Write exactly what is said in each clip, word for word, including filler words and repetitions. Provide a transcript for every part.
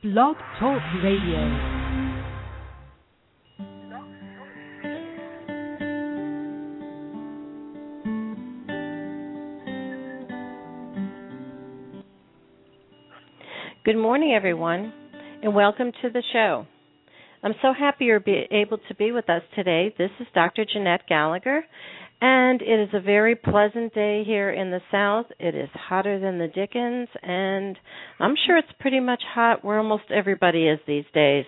Blog Talk Radio. Good morning, everyone, and welcome to the show. I'm so happy you're be able to be with us today. This is Doctor Jeanette Gallagher, and it is a very pleasant day here in the South. It is hotter than the dickens, and I'm sure it's pretty much hot where almost everybody is these days.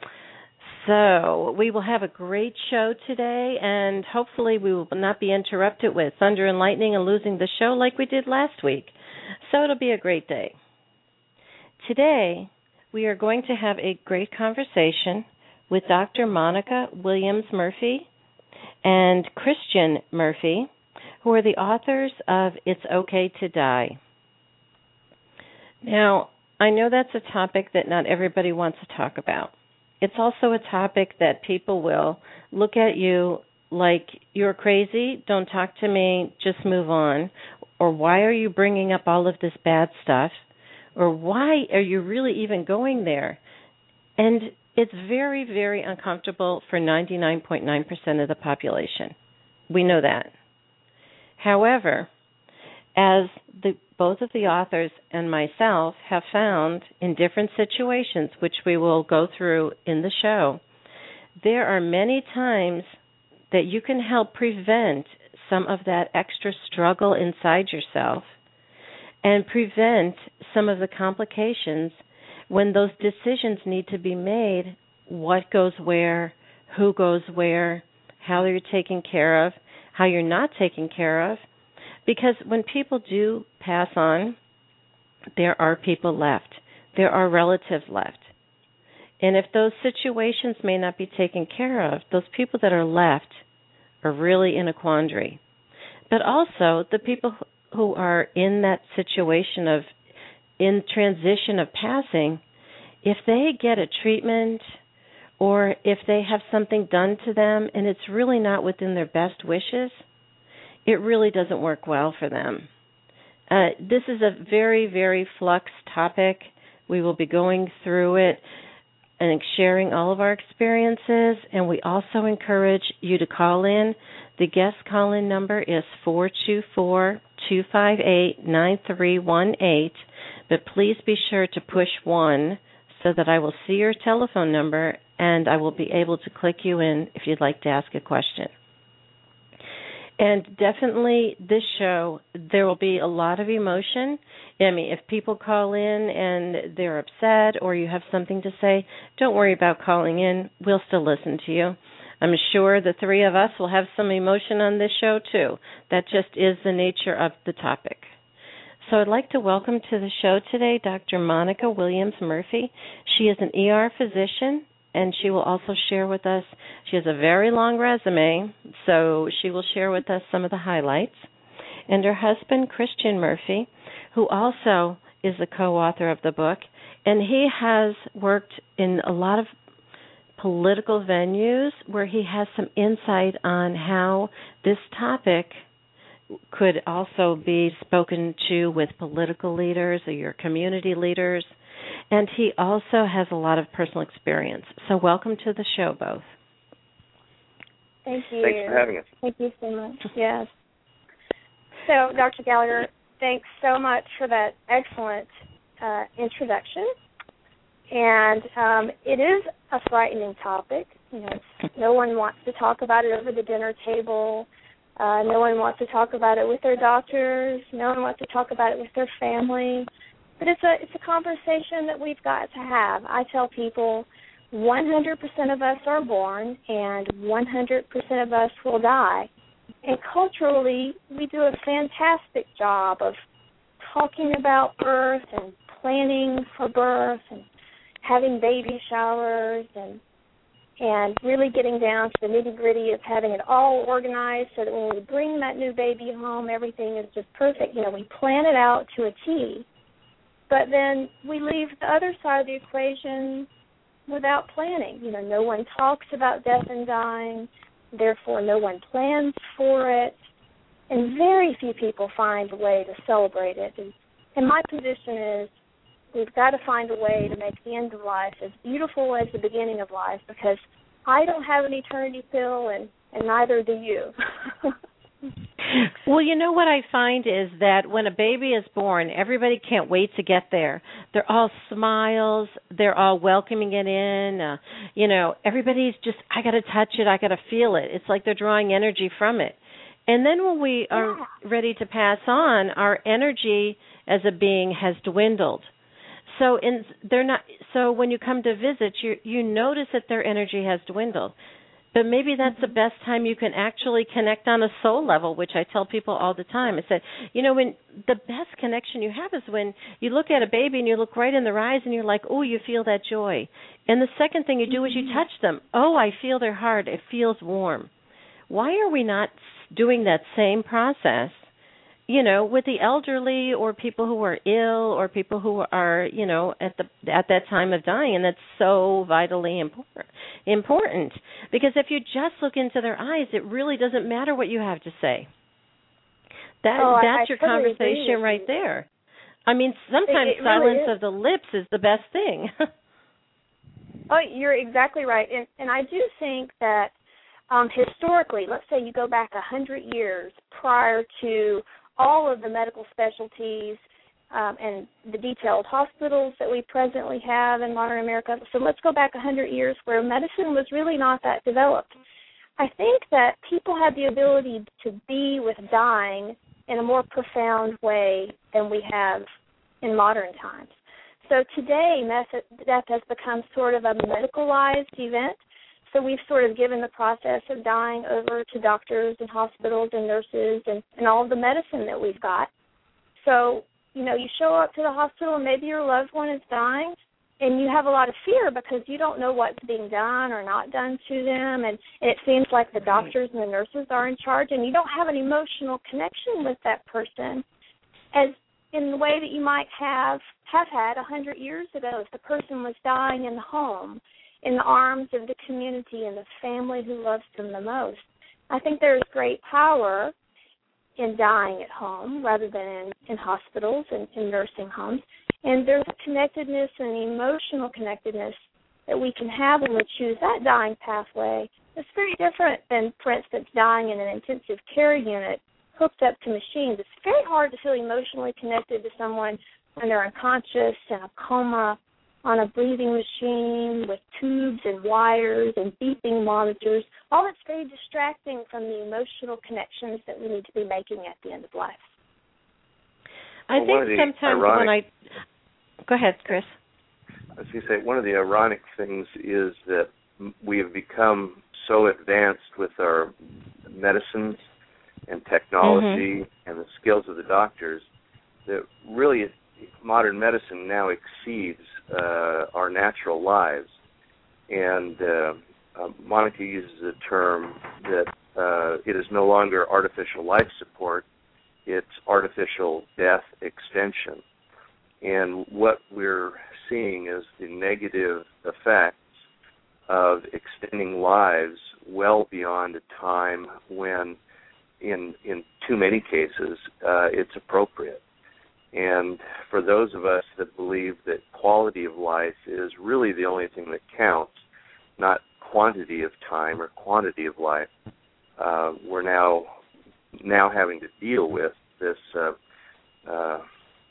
So we will have a great show today, and hopefully we will not be interrupted with thunder and lightning and losing the show like we did last week. So it'll be a great day. Today, we are going to have a great conversation with Doctor Monica Williams Murphy and Christian Murphy, who are the authors of It's Okay to Die. Now, I know that's a topic that not everybody wants to talk about. It's also a topic that people will look at you like, you're crazy, don't talk to me, just move on, or why are you bringing up all of this bad stuff? Or why are you really even going there? And it's very, very uncomfortable for ninety-nine point nine percent of the population. We know that. However, as the, both of the authors and myself have found in different situations, which we will go through in the show, there are many times that you can help prevent some of that extra struggle inside yourself and prevent some of the complications when those decisions need to be made, what goes where, who goes where, how you're taken care of, how you're not taken care of. Because when people do pass on, there are people left. There are relatives left. And if those situations may not be taken care of, those people that are left are really in a quandary. But also the people who are in that situation of in transition of passing, if they get a treatment or if they have something done to them and it's really not within their best wishes, it really doesn't work well for them. Uh, this is a very, very flux topic. We will be going through it and sharing all of our experiences, and we also encourage you to call in. The guest call-in number is four two four, two five eight, nine three one eight, but please be sure to push one so that I will see your telephone number and I will be able to click you in if you'd like to ask a question. And definitely this show, there will be a lot of emotion. I mean, if people call in and they're upset or you have something to say, don't worry about calling in. We'll still listen to you. I'm sure the three of us will have some emotion on this show, too. That just is the nature of the topic. So I'd like to welcome to the show today Doctor Monica Williams Murphy. She is an E R physician, and she will also share with us, she has a very long resume, so she will share with us some of the highlights. And her husband, Christian Murphy, who also is the co-author of the book, and he has worked in a lot of political venues where he has some insight on how this topic could also be spoken to with political leaders or your community leaders. And he also has a lot of personal experience. So welcome to the show, both. Thank you. Thanks for having us. Thank you so much. Yes. So, Doctor Gallagher, thanks so much for that excellent uh, introduction. And um, it is a frightening topic. You know, no one wants to talk about it over the dinner table. Uh, no one wants to talk about it with their doctors. No one wants to talk about it with their family. But it's a it's a conversation that we've got to have. I tell people one hundred percent of us are born and one hundred percent of us will die. And culturally, we do a fantastic job of talking about birth and planning for birth and having baby showers and and really getting down to the nitty-gritty of having it all organized so that when we bring that new baby home, everything is just perfect. You know, we plan it out to a T, but then we leave the other side of the equation without planning. You know, no one talks about death and dying, therefore no one plans for it, and very few people find a way to celebrate it. And, and my position is we've got to find a way to make the end of life as beautiful as the beginning of life, because I don't have an eternity pill, and, and neither do you. Well, you know what I find is that when a baby is born, everybody can't wait to get there. They're all smiles. They're all welcoming it in. Uh, you know, everybody's just, I got to touch it. I got to feel it. It's like they're drawing energy from it. And then when we are Yeah. ready to pass on, our energy as a being has dwindled. So in they're not. So when you come to visit, you you notice that their energy has dwindled. But maybe that's the best time you can actually connect on a soul level, which I tell people all the time. I said, you know, when the best connection you have is when you look at a baby and you look right in their eyes and you're like, oh, you feel that joy. And the second thing you do is you touch them. Oh, I feel their heart. It feels warm. Why are we not doing that same process, you know, with the elderly or people who are ill or people who are, you know, at the at that time of dying? And that's so vitally important. Important because if you just look into their eyes, it really doesn't matter what you have to say. That oh, that's I, I your totally conversation right you. there. I mean, sometimes it, it silence really of the lips is the best thing. Oh, you're exactly right, and and I do think that um, historically, let's say you go back a hundred years prior to all of the medical specialties um, and the detailed hospitals that we presently have in modern America. So let's go back a hundred years where medicine was really not that developed. I think that people had the ability to be with dying in a more profound way than we have in modern times. So today, death has become sort of a medicalized event. So we've sort of given the process of dying over to doctors and hospitals and nurses and, and all of the medicine that we've got. So, you know, you show up to the hospital and maybe your loved one is dying, and you have a lot of fear because you don't know what's being done or not done to them, and, and it seems like the doctors and the nurses are in charge, and you don't have an emotional connection with that person as in the way that you might have have had a hundred years ago if the person was dying in the home, in the arms of the community and the family who loves them the most. I think there's great power in dying at home rather than in, in hospitals and in nursing homes. And there's a connectedness and an emotional connectedness that we can have when we choose that dying pathway. It's very different than, for instance, dying in an intensive care unit hooked up to machines. It's very hard to feel emotionally connected to someone when they're unconscious, in a coma, on a breathing machine with tubes and wires and beeping monitors. All that's very distracting from the emotional connections that we need to be making at the end of life. I well, think sometimes ironic, when I... Go ahead, Chris. I was going to say, one of the ironic things is that we have become so advanced with our medicines and technology mm-hmm. and the skills of the doctors that really modern medicine now exceeds uh, our natural lives. And uh, uh, Monica uses a term that uh, it is no longer artificial life support, it's artificial death extension. And what we're seeing is the negative effects of extending lives well beyond a time when, in in too many cases, uh, it's appropriate. And for those of us that believe that quality of life is really the only thing that counts, not quantity of time or quantity of life, uh, we're now now having to deal with this uh, uh,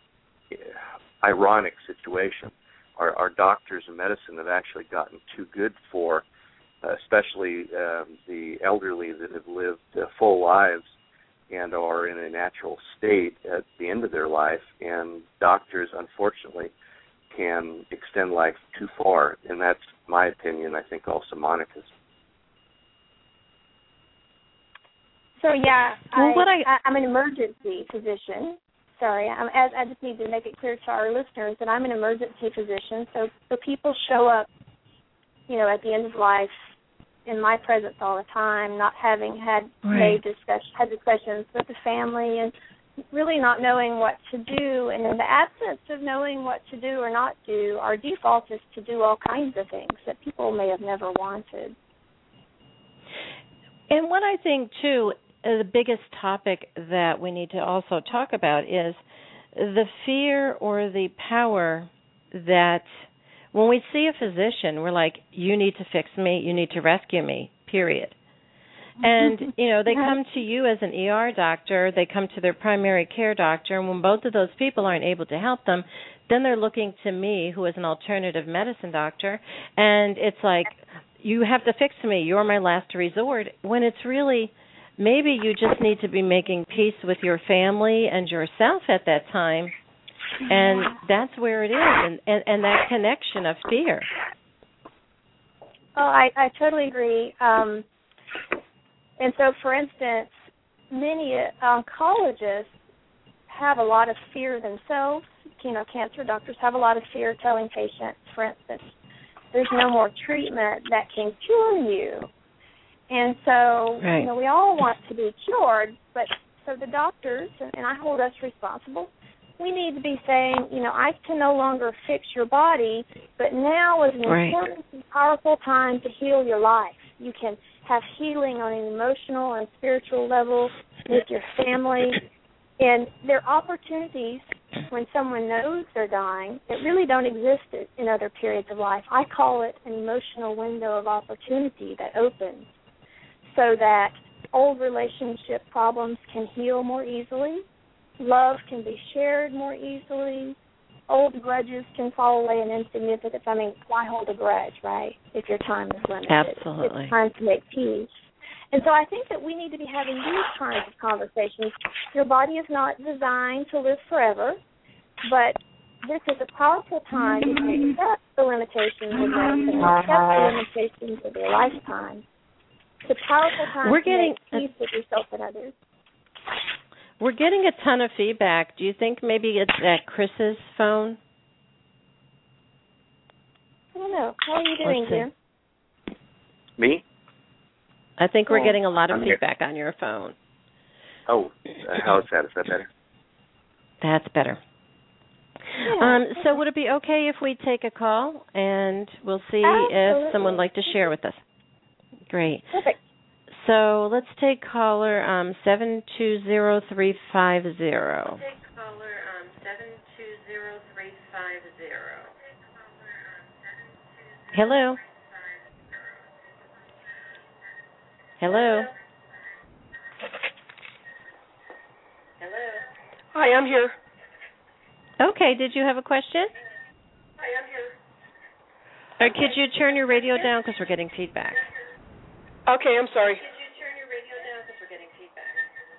ironic situation. Our, our doctors in medicine have actually gotten too good for, uh, especially uh, the elderly that have lived uh, full lives and are in a natural state at the end of their life, and doctors, unfortunately, can extend life too far, and that's my opinion, I think also Monica's. So, yeah, well, I, what I, I, I'm an emergency physician. Sorry, I'm, as, I just need to make it clear to our listeners that I'm an emergency physician, so, so people show up, you know, at the end of life in my presence all the time, not having had right. made discuss, had discussions with the family and really not knowing what to do. And in the absence of knowing what to do or not do, our default is to do all kinds of things that people may have never wanted. And what I think, too, the biggest topic that we need to also talk about is the fear or the power that when we see a physician, we're like, you need to fix me, you need to rescue me, period. And, you know, they come to you as an E R doctor, they come to their primary care doctor, and when both of those people aren't able to help them, then they're looking to me, who is an alternative medicine doctor, and it's like, you have to fix me, you're my last resort, when it's really, maybe you just need to be making peace with your family and yourself at that time, and that's where it is, and, and, and that connection of fear. Oh, I, I totally agree. Um, and so, for instance, many oncologists have a lot of fear themselves. You know, cancer doctors have a lot of fear telling patients, for instance, there's no more treatment that can cure you. And so, right. you know, we all want to be cured, but so the doctors, and I hold us responsible, we need to be saying, you know, I can no longer fix your body, but now is an right. important and powerful time to heal your life. You can have healing on an emotional and spiritual level with your family. And there are opportunities when someone knows they're dying that really don't exist in other periods of life. I call it an emotional window of opportunity that opens so that old relationship problems can heal more easily, love can be shared more easily, old grudges can fall away in insignificance. I mean, why hold a grudge, right, if your time is limited? Absolutely. It's time to make peace. And so I think that we need to be having these kinds of conversations. Your body is not designed to live forever, but this is a powerful time to accept the limitations of medicine, accept the limitations of your lifetime. It's a powerful time We're to getting, make peace with yourself and others. We're getting a ton of feedback. Do you think maybe it's at Chris's phone? I don't know. How are you doing, dear? Me? I think we're Yeah. getting a lot of I'm here. feedback on your phone. Oh, uh, how is that? Is that better? That's better. Yeah. Um, so would it be okay if we take a call and we'll see Absolutely. if someone would like to share with us? Great. Perfect. So let's take caller um, seven two zero three five zero. Take caller um, seven two zero three five zero. Hello. Hello. Hello. Hi, I'm here. Okay, did you have a question? Hi, I'm here. Or could you turn your radio down because we're getting feedback? Okay, I'm sorry. Could you turn your radio down because we're getting feedback?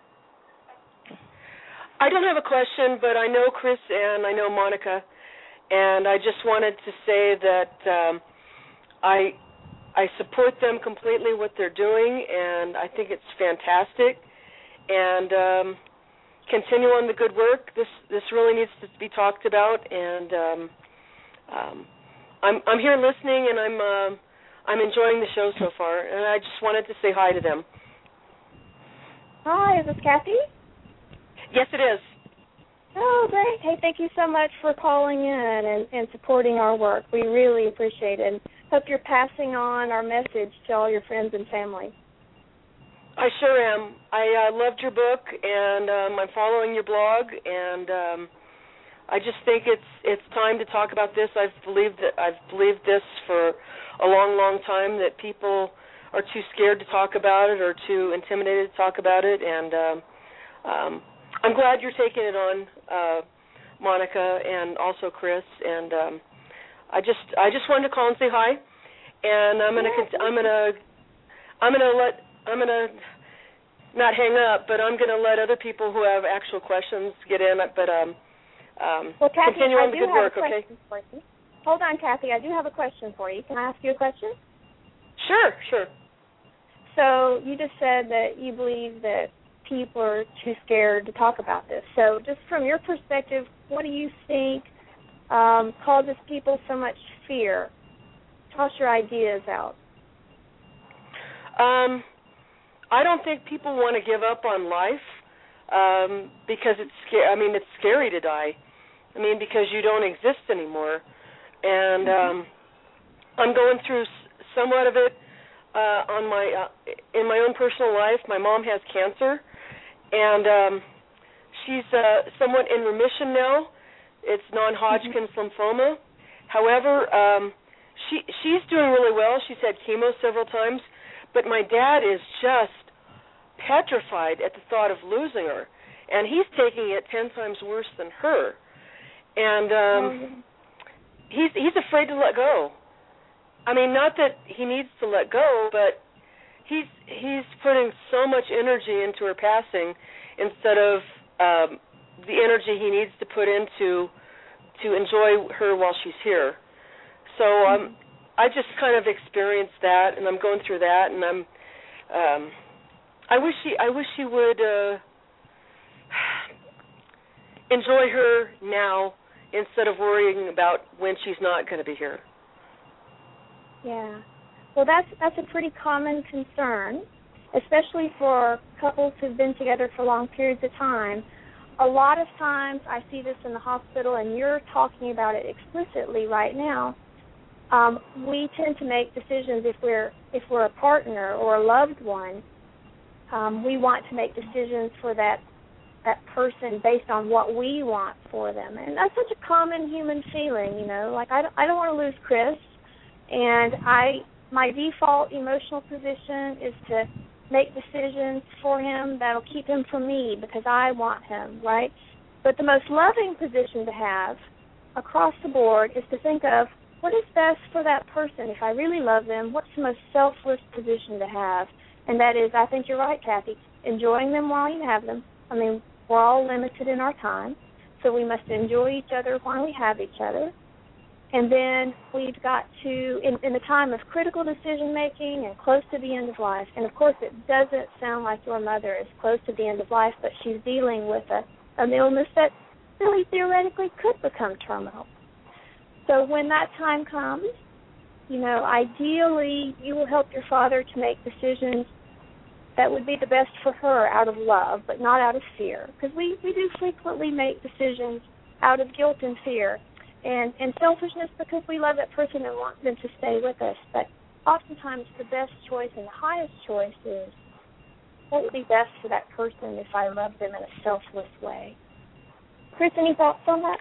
I don't have a question, but I know Chris and I know Monica, and I just wanted to say that um, I I support them completely what they're doing, and I think it's fantastic. And um, continue on the good work. This this really needs to be talked about, and um, um, I'm I'm here listening, and I'm uh, I'm enjoying the show so far. And I just wanted to say hi to them. Hi, is this Kathy? Yes, it is. Oh, great. Hey, thank you so much for calling in and, and supporting our work. We really appreciate it. And hope you're passing on our message to all your friends and family. I sure am. I uh, loved your book, and um, I'm following your blog, and um, I just think it's it's time to talk about this. I've believed that I've believed this for a long, long time, that people are too scared to talk about it or too intimidated to talk about it, and um, um, I'm glad you're taking it on, uh, Monica, and also Chris. And um, I just I just wanted to call and say hi, and I'm gonna I'm gonna I'm gonna let I'm gonna not hang up, but I'm gonna let other people who have actual questions get in. But um, um, well, Kathy, continue on I the do good have work, a okay? question for you. Hold on, Kathy. I do have a question for you. Can I ask you a question? Sure, sure. So you just said that you believe that people are too scared to talk about this. So just from your perspective, what do you think um, causes people so much fear? Toss your ideas out. Um, I don't think people want to give up on life um, because it's scary. I mean, it's scary to die. I mean, because you don't exist anymore. And um, I'm going through somewhat of it uh, on my uh, in my own personal life. My mom has cancer, and um, she's uh, somewhat in remission now. It's non-Hodgkin's mm-hmm. lymphoma, However, um, she she's doing really well. She's had chemo several times, but my dad is just petrified at the thought of losing her, and he's taking it ten times worse than her. And um, he's he's afraid to let go. I mean, not that he needs to let go, but he's he's putting so much energy into her passing instead of um, the energy he needs to put into to enjoy her while she's here. So um, I just kind of experienced that, and I'm going through that, and I'm. Um, I wish she. I wish she would uh, enjoy her now instead of worrying about when she's not going to be here. Yeah. Well, that's that's a pretty common concern, especially for couples who've been together for long periods of time. A lot of times I see this in the hospital, and you're talking about it explicitly right now. Um, we tend to make decisions if we're if we're a partner or a loved one. Um, we want to make decisions for that that person based on what we want for them, and that's such a common human feeling, you know. Like I don't, I don't want to lose Chris, and I my default emotional position is to make decisions for him that'll keep him from me because I want him, right? But the most loving position to have across the board is to think of what is best for that person. If I really love them, what's the most selfless position to have? And that is, I think you're right, Kathy, enjoying them while you have them. I mean, we're all limited in our time, so we must enjoy each other while we have each other. And then we've got to, in, in the time of critical decision-making and close to the end of life, and of course it doesn't sound like your mother is close to the end of life, but she's dealing with a, an illness that really theoretically could become terminal. So when that time comes, you know, ideally you will help your father to make decisions that would be the best for her out of love, but not out of fear. Because we, we do frequently make decisions out of guilt and fear and, and selfishness because we love that person and want them to stay with us. But oftentimes the best choice and the highest choice is what would be best for that person if I love them in a selfless way. Chris, any thoughts on that?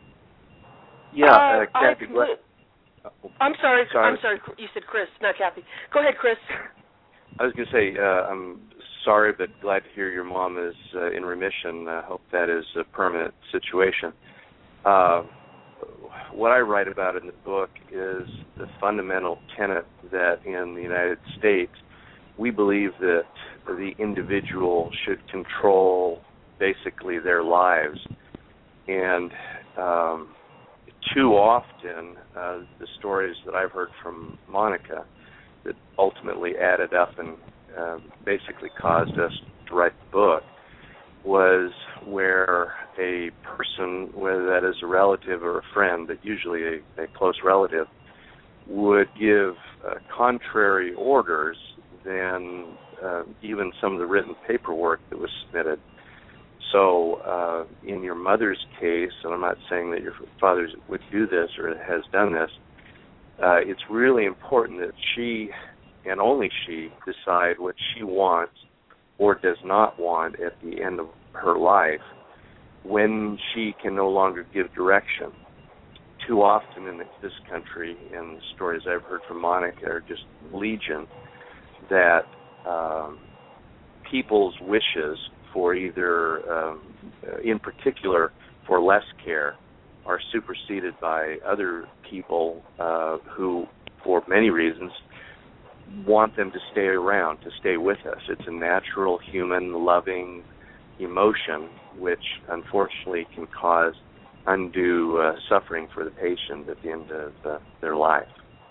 Yeah, uh, uh, Kathy. I, I'm sorry, sorry. I'm sorry. You said Chris, not Kathy. Go ahead, Chris. I was going to say, uh, I'm sorry, but glad to hear your mom is uh, in remission. I hope that is a permanent situation. Uh, what I write about in the book is the fundamental tenet that in the United States we believe that the individual should control basically their lives. And um, too often, uh, the stories that I've heard from Monica that ultimately added up and uh, basically caused us to write the book was where a person, whether that is a relative or a friend, but usually a, a close relative, would give uh, contrary orders than uh, even some of the written paperwork that was submitted. So uh, in your mother's case, and I'm not saying that your father would do this or has done this, uh, it's really important that she, and only she, decide what she wants or does not want at the end of her life when she can no longer give direction. Too often in this country, and the stories I've heard from Monica are just legion, that um, people's wishes for either, um, in particular, for less care, are superseded by other people uh, who, for many reasons, want them to stay around, to stay with us. It's a natural, human, loving emotion, which unfortunately can cause undue uh, suffering for the patient at the end of uh, their life.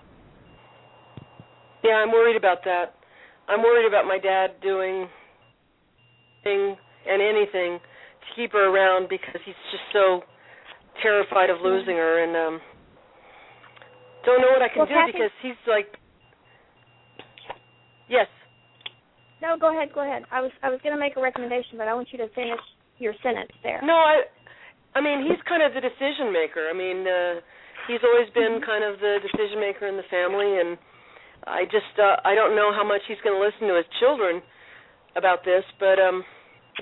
Yeah, I'm worried about that. I'm worried about my dad doing thing and anything to keep her around because he's just so terrified of losing her, and um, don't know what I can well, do Kathy, because he's like, yes. No, go ahead, go ahead. I was I was going to make a recommendation, but I want you to finish your sentence there. No, I, I mean he's kind of the decision maker. I mean uh, he's always been mm-hmm. kind of the decision maker in the family, and I just uh, I don't know how much he's going to listen to his children about this, but um.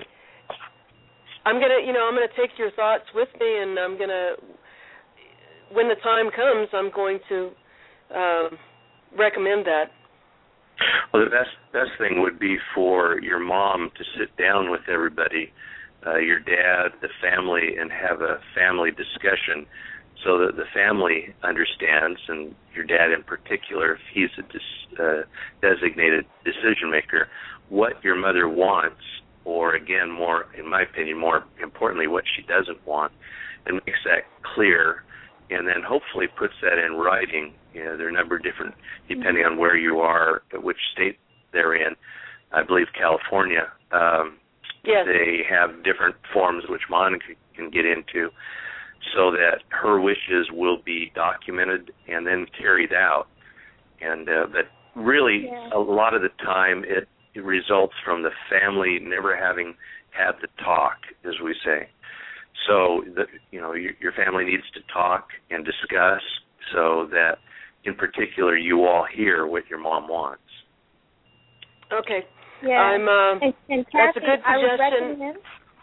I'm gonna, you know, I'm gonna take your thoughts with me, and I'm gonna when the time comes, I'm going to uh, recommend that. Well, the best best thing would be for your mom to sit down with everybody, uh, your dad, the family, and have a family discussion so that the family understands, and your dad in particular, if he's a dis, uh, designated decision maker, what your mother wants, or again, more, in my opinion, more importantly, what she doesn't want, and makes that clear, and then hopefully puts that in writing. You know, there are a number of different, depending on where you are, which state they're in. I believe California, um, yes. they have different forms which Monica can get into, so that her wishes will be documented and then carried out. And uh, but really, yeah. a lot of the time, it, it results from the family never having had the talk, as we say. So, the, you know, your, your family needs to talk and discuss so that, in particular, you all hear what your mom wants. Okay. Yeah. I'm, uh, and, and Kathy, that's a good I would suggestion. recommend,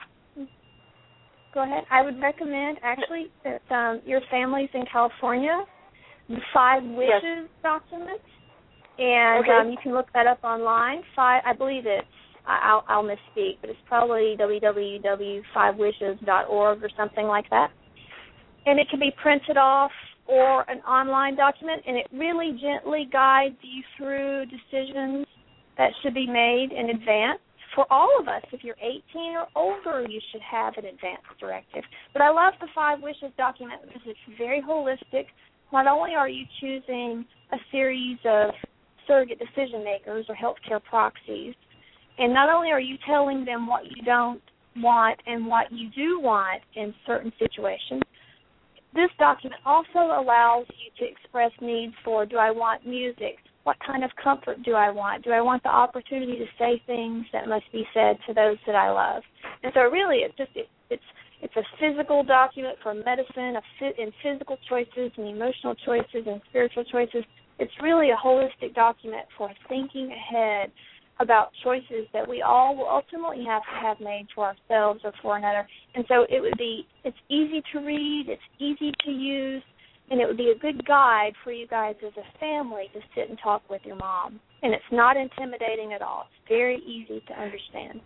go ahead. I would recommend, actually, that um, your family's in California, the Five Wishes yes. document, and okay. um, you can look that up online. Five, I believe it's, I'll, I'll misspeak, but it's probably w w w dot five wishes dot org or something like that. And it can be printed off or an online document, and it really gently guides you through decisions that should be made in advance. For all of us, if you're eighteen or older, you should have an advance directive. But I love the Five Wishes document because it's very holistic. Not only are you choosing a series of surrogate decision makers or healthcare proxies, and not only are you telling them what you don't want and what you do want in certain situations, this document also allows you to express needs for, do I want music? What kind of comfort do I want? Do I want the opportunity to say things that must be said to those that I love? And so really it's just, it, it's it's a physical document for medicine a fit, and physical choices and emotional choices and spiritual choices. It's really a holistic document for thinking ahead about choices that we all will ultimately have to have made for ourselves or for another. And so it would be, it's easy to read, it's easy to use, and it would be a good guide for you guys as a family to sit and talk with your mom. And it's not intimidating at all. It's very easy to understand.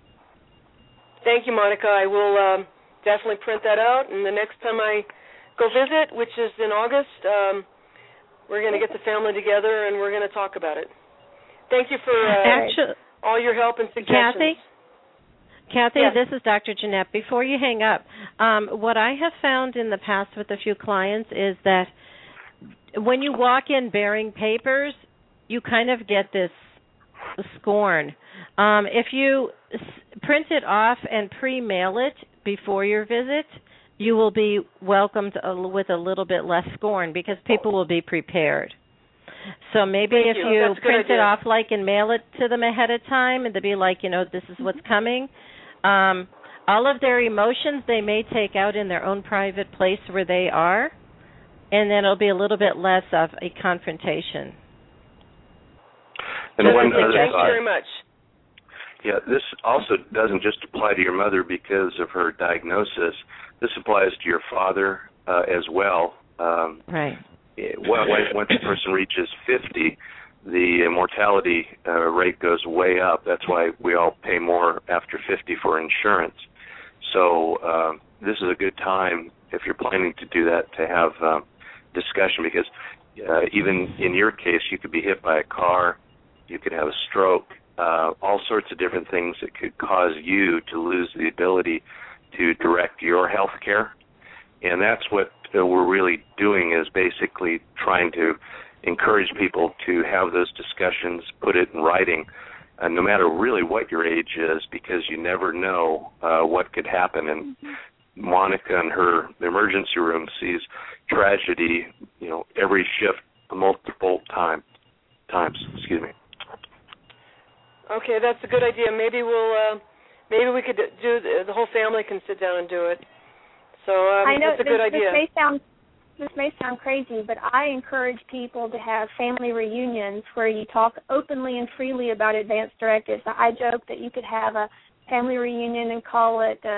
Thank you, Monica. I will um, definitely print that out, and the next time I go visit, which is in August, um, we're going to get the family together and we're going to talk about it. Thank you for uh, Actually, all your help and suggestions. Kathy? Kathy, yes. This is Doctor Jeanette. Before you hang up, um, what I have found in the past with a few clients is that when you walk in bearing papers, you kind of get this scorn. Um, if you s- print it off and pre-mail it before your visit, you will be welcomed a, with a little bit less scorn because people will be prepared. So maybe Thank if you. you That's a good print idea. it off like and mail it to them ahead of time and to be like, you know, this is what's coming, um, all of their emotions they may take out in their own private place where they are, and then it'll be a little bit less of a confrontation. And so one other thank thought. you very much. Yeah, this also doesn't just apply to your mother because of her diagnosis. This applies to your father uh, as well. Um, right. Well, once a person reaches fifty, the mortality uh, rate goes way up. That's why we all pay more after fifty for insurance. So uh, this is a good time, if you're planning to do that, to have uh, discussion because uh, even in your case, you could be hit by a car, you could have a stroke, uh, all sorts of different things that could cause you to lose the ability to direct your health care. And that's what uh, we're really doing is basically trying to encourage people to have those discussions, put it in writing, uh, no matter really what your age is, because you never know uh, what could happen. And Monica in her emergency room sees tragedy, you know, every shift multiple time, times. Excuse me. Okay, that's a good idea. Maybe we'll, uh, maybe we could do the, the whole family can sit down and do it. So um, I know that's a this, good idea. This may sound this may sound crazy, but I encourage people to have family reunions where you talk openly and freely about advance directives. I joke that you could have a family reunion and call it uh,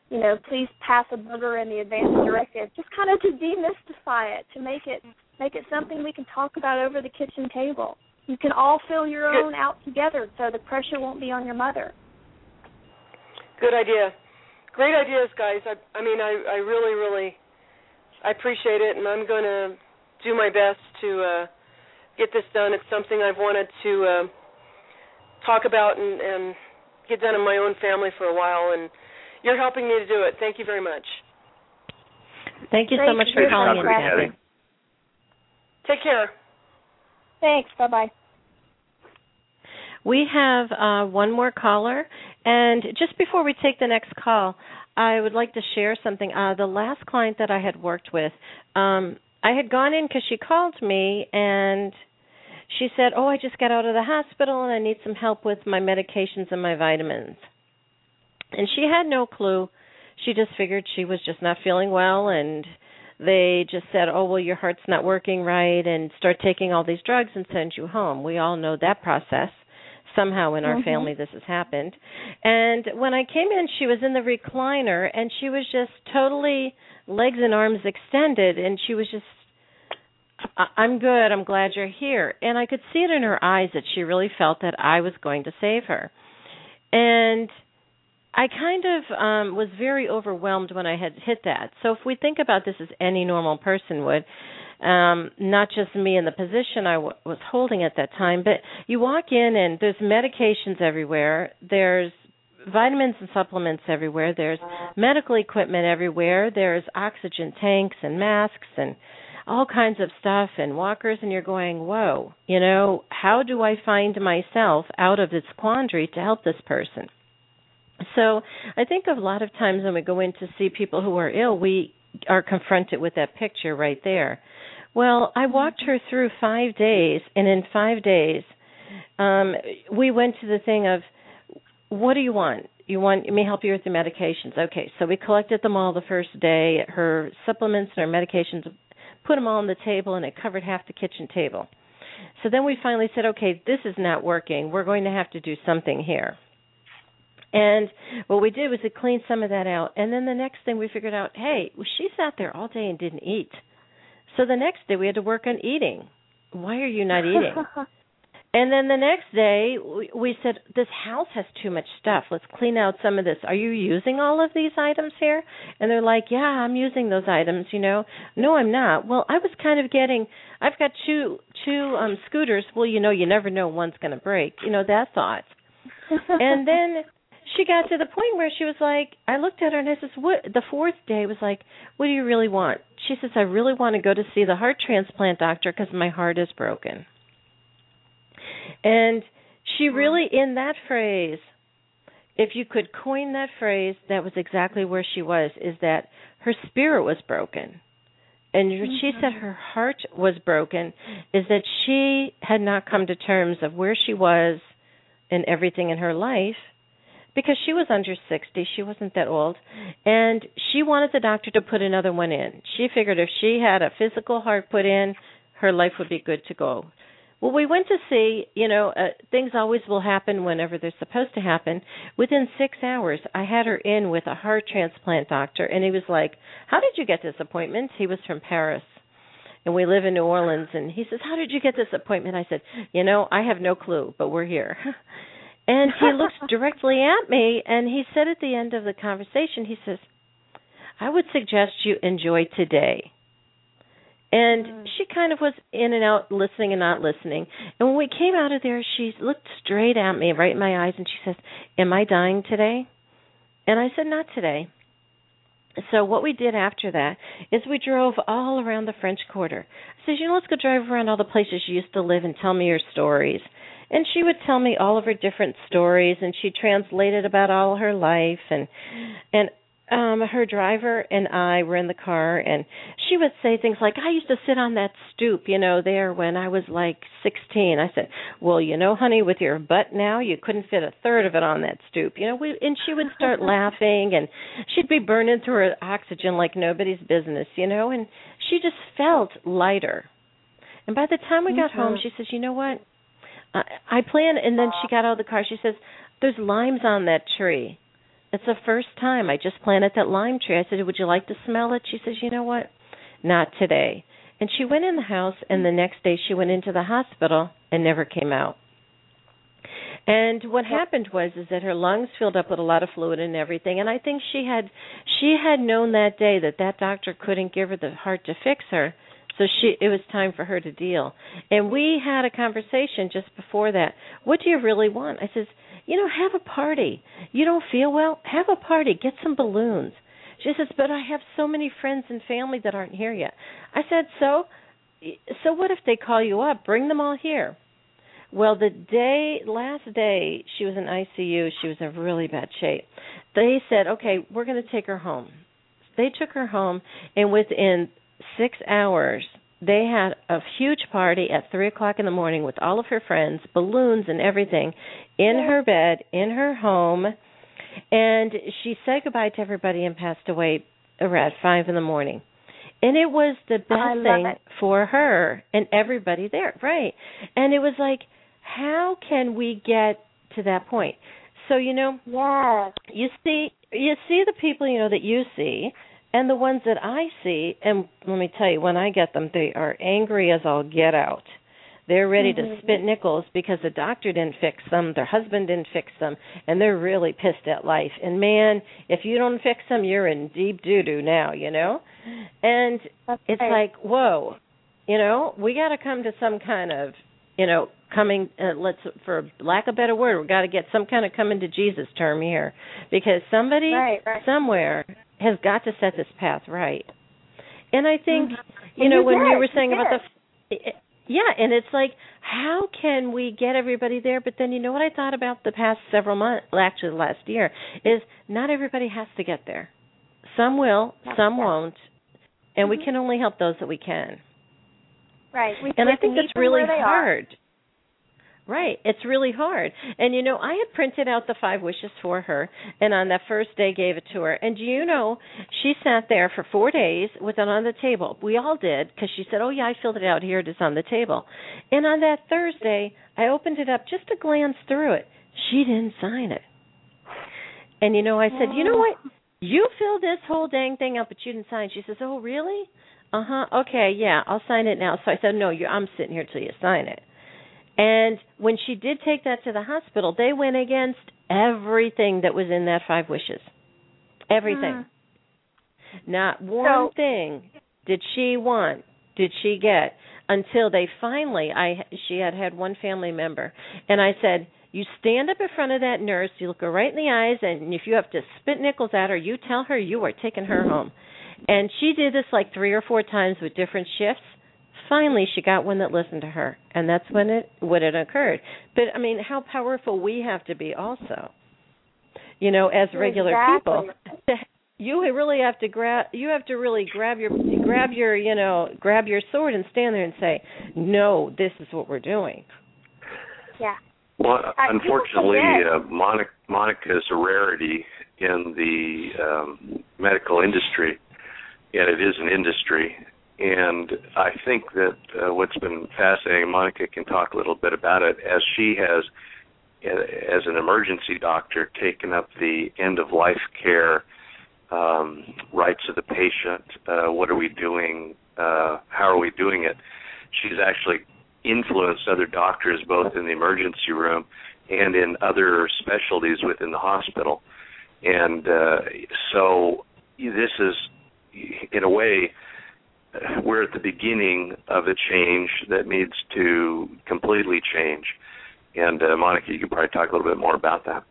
you know, please pass a booger in the advance directive, just kind of to demystify it, to make it make it something we can talk about over the kitchen table. You can all fill your Good. own out together, so the pressure won't be on your mother. Good idea. Great ideas, guys. I, I mean, I, I really, really, I appreciate it, and I'm going to do my best to uh, get this done. It's something I've wanted to uh, talk about and, and get done in my own family for a while, and you're helping me to do it. Thank you very much. Thank you Great. so much for Great. calling in, Kathy. Kathy. Take care. Thanks. Bye-bye. We have uh, one more caller, and just before we take the next call, I would like to share something. Uh, the last client that I had worked with, um, I had gone in because she called me, and she said, oh, I just got out of the hospital, and I need some help with my medications and my vitamins. And she had no clue. She just figured she was just not feeling well, and they just said, oh, well, your heart's not working right, and start taking all these drugs and send you home. We all know that process. Somehow in our mm-hmm. family this has happened. And when I came in, she was in the recliner, and she was just totally legs and arms extended, and she was just, I'm good, I'm glad you're here. And I could see it in her eyes that she really felt that I was going to save her. And I kind of um, was very overwhelmed when I had hit that. So if we think about this as any normal person would, um, not just me in the position I w- was holding at that time, but you walk in and there's medications everywhere, there's vitamins and supplements everywhere, there's medical equipment everywhere, there's oxygen tanks and masks and all kinds of stuff and walkers, and you're going, whoa, you know, how do I find myself out of this quandary to help this person? So I think a lot of times when we go in to see people who are ill, we are confronted with that picture right there. Well, I walked her through five days, and in five days, um, we went to the thing of, what do you want? You want me to help you with the medications? Okay, so we collected them all the first day, her supplements and her medications, put them all on the table, and it covered half the kitchen table. So then we finally said, okay, this is not working. We're going to have to do something here. And what we did was we cleaned some of that out. And then the next thing we figured out, hey, well, she sat there all day and didn't eat. So the next day we had to work on eating. Why are you not eating? And then the next day we said, this house has too much stuff. Let's clean out some of this. Are you using all of these items here? And they're like, yeah, I'm using those items, you know. No, I'm not. Well, I was kind of getting, I've got two, two um, scooters. Well, you know, you never know one's going to break. You know, that thought. And then she got to the point where she was like, I looked at her and I says, what? The fourth day was like, what do you really want? She says, I really want to go to see the heart transplant doctor because my heart is broken. And she really, in that phrase, if you could coin that phrase, that was exactly where she was, is that her spirit was broken. And mm-hmm. she said her heart was broken, is that she had not come to terms of where she was and everything in her life, because she was under sixty, she wasn't that old, and she wanted the doctor to put another one in. She figured if she had a physical heart put in, her life would be good to go. Well, we went to see, you know, uh, things always will happen whenever they're supposed to happen. Within six hours, I had her in with a heart transplant doctor, and he was like, how did you get this appointment? He was from Paris, and we live in New Orleans, and he says, how did you get this appointment? I said, you know, I have no clue, but we're here. And he looks directly at me, and he said at the end of the conversation, he says, I would suggest you enjoy today. And mm. she kind of was in and out, listening and not listening. And when we came out of there, she looked straight at me, right in my eyes, and she says, am I dying today? And I said, not today. So what we did after that is we drove all around the French Quarter. I said, you know, let's go drive around all the places you used to live and tell me your stories. And she would tell me all of her different stories, and she translated about all her life. And and um, her driver and I were in the car, and she would say things like, I used to sit on that stoop, you know, there when I was like sixteen. I said, well, you know, honey, with your butt now, you couldn't fit a third of it on that stoop. You know, we, and she would start laughing, and she'd be burning through her oxygen like nobody's business, you know, and she just felt lighter. And by the time we got mm-hmm. home, she says, you know what? I plan, and then she got out of the car. She says, there's limes on that tree. It's the first time. I just planted that lime tree. I said, would you like to smell it? She says, you know what? Not today. And she went in the house, and the next day she went into the hospital and never came out. And what happened was is that her lungs filled up with a lot of fluid and everything. And I think she had she had known that day that that doctor couldn't give her the heart to fix her. So she it was time for her to deal. And we had a conversation just before that. What do you really want? I says, you know, have a party. You don't feel well? Have a party. Get some balloons. She says, but I have so many friends and family that aren't here yet. I said, so? So what if they call you up? Bring them all here. Well, the day, last day, she was in I C U. She was in really bad shape. They said, okay, we're going to take her home. They took her home, and within six hours, they had a huge party at three o'clock in the morning with all of her friends, balloons and everything, in her bed, in her home. And she said goodbye to everybody and passed away around five in the morning. And it was the best thing it. for her and everybody there, right? And it was like, how can we get to that point? So, you know, yes. you see you see the people, you know, that you see and the ones that I see, and let me tell you, when I get them, they are angry as all get out. They're ready mm-hmm. to spit nickels because the doctor didn't fix them, their husband didn't fix them, and they're really pissed at life. And, man, if you don't fix them, you're in deep doo-doo now, you know? And That's it's right. like, whoa, you know, we got to come to some kind of, you know, coming, uh, let's, for lack of a better word, we've got to get some kind of coming to Jesus term here, because somebody right, right. somewhere has got to set this path right. And I think, mm-hmm. you and know, you when did. you were saying you about did. the, yeah, and it's like, how can we get everybody there? But then, you know what I thought about the past several months, actually the last year, is not everybody has to get there. Some will, That's some right. won't, and mm-hmm. we can only help those that we can. Right. We, and we I think meet that's them really where they hard. Are. Right. It's really hard. And, you know, I had printed out the five wishes for her, and on that first day gave it to her. And, you know, she sat there for four days with it on the table. We all did, because she said, oh, yeah, I filled it out. Here it is on the table. And on that Thursday, I opened it up just to glance through it. She didn't sign it. And, you know, I said, you know what? You filled this whole dang thing out, but you didn't sign. She says, oh, really? Uh-huh. Okay, yeah, I'll sign it now. So I said, no, you, I'm sitting here till you sign it. And when she did take that to the hospital, they went against everything that was in that five wishes. Everything. Mm. Not one so, thing did she want, did she get, until they finally, I she had had one family member. And I said, you stand up in front of that nurse, you look her right in the eyes, and if you have to spit nickels at her, you tell her you are taking her home. And she did this like three or four times with different shifts. Finally, she got one that listened to her, and that's when it when it occurred. But, I mean, how powerful we have to be also, you know, as regular exactly. people. You really have to grab. You have to really grab your grab your you know grab your sword and stand there and say, no, this is what we're doing. Yeah. Well, I unfortunately, uh, Monica, Monica is a rarity in the um, medical industry, and it is an industry. And I think that uh, what's been fascinating, Monica can talk a little bit about it, as she has, as an emergency doctor, taken up the end-of-life care um, rights of the patient. Uh, what are we doing? Uh, how are we doing it? She's actually influenced other doctors both in the emergency room and in other specialties within the hospital. And uh, so this is, in a way, we're at the beginning of a change that needs to completely change. And, uh, Monica, you could probably talk a little bit more about that.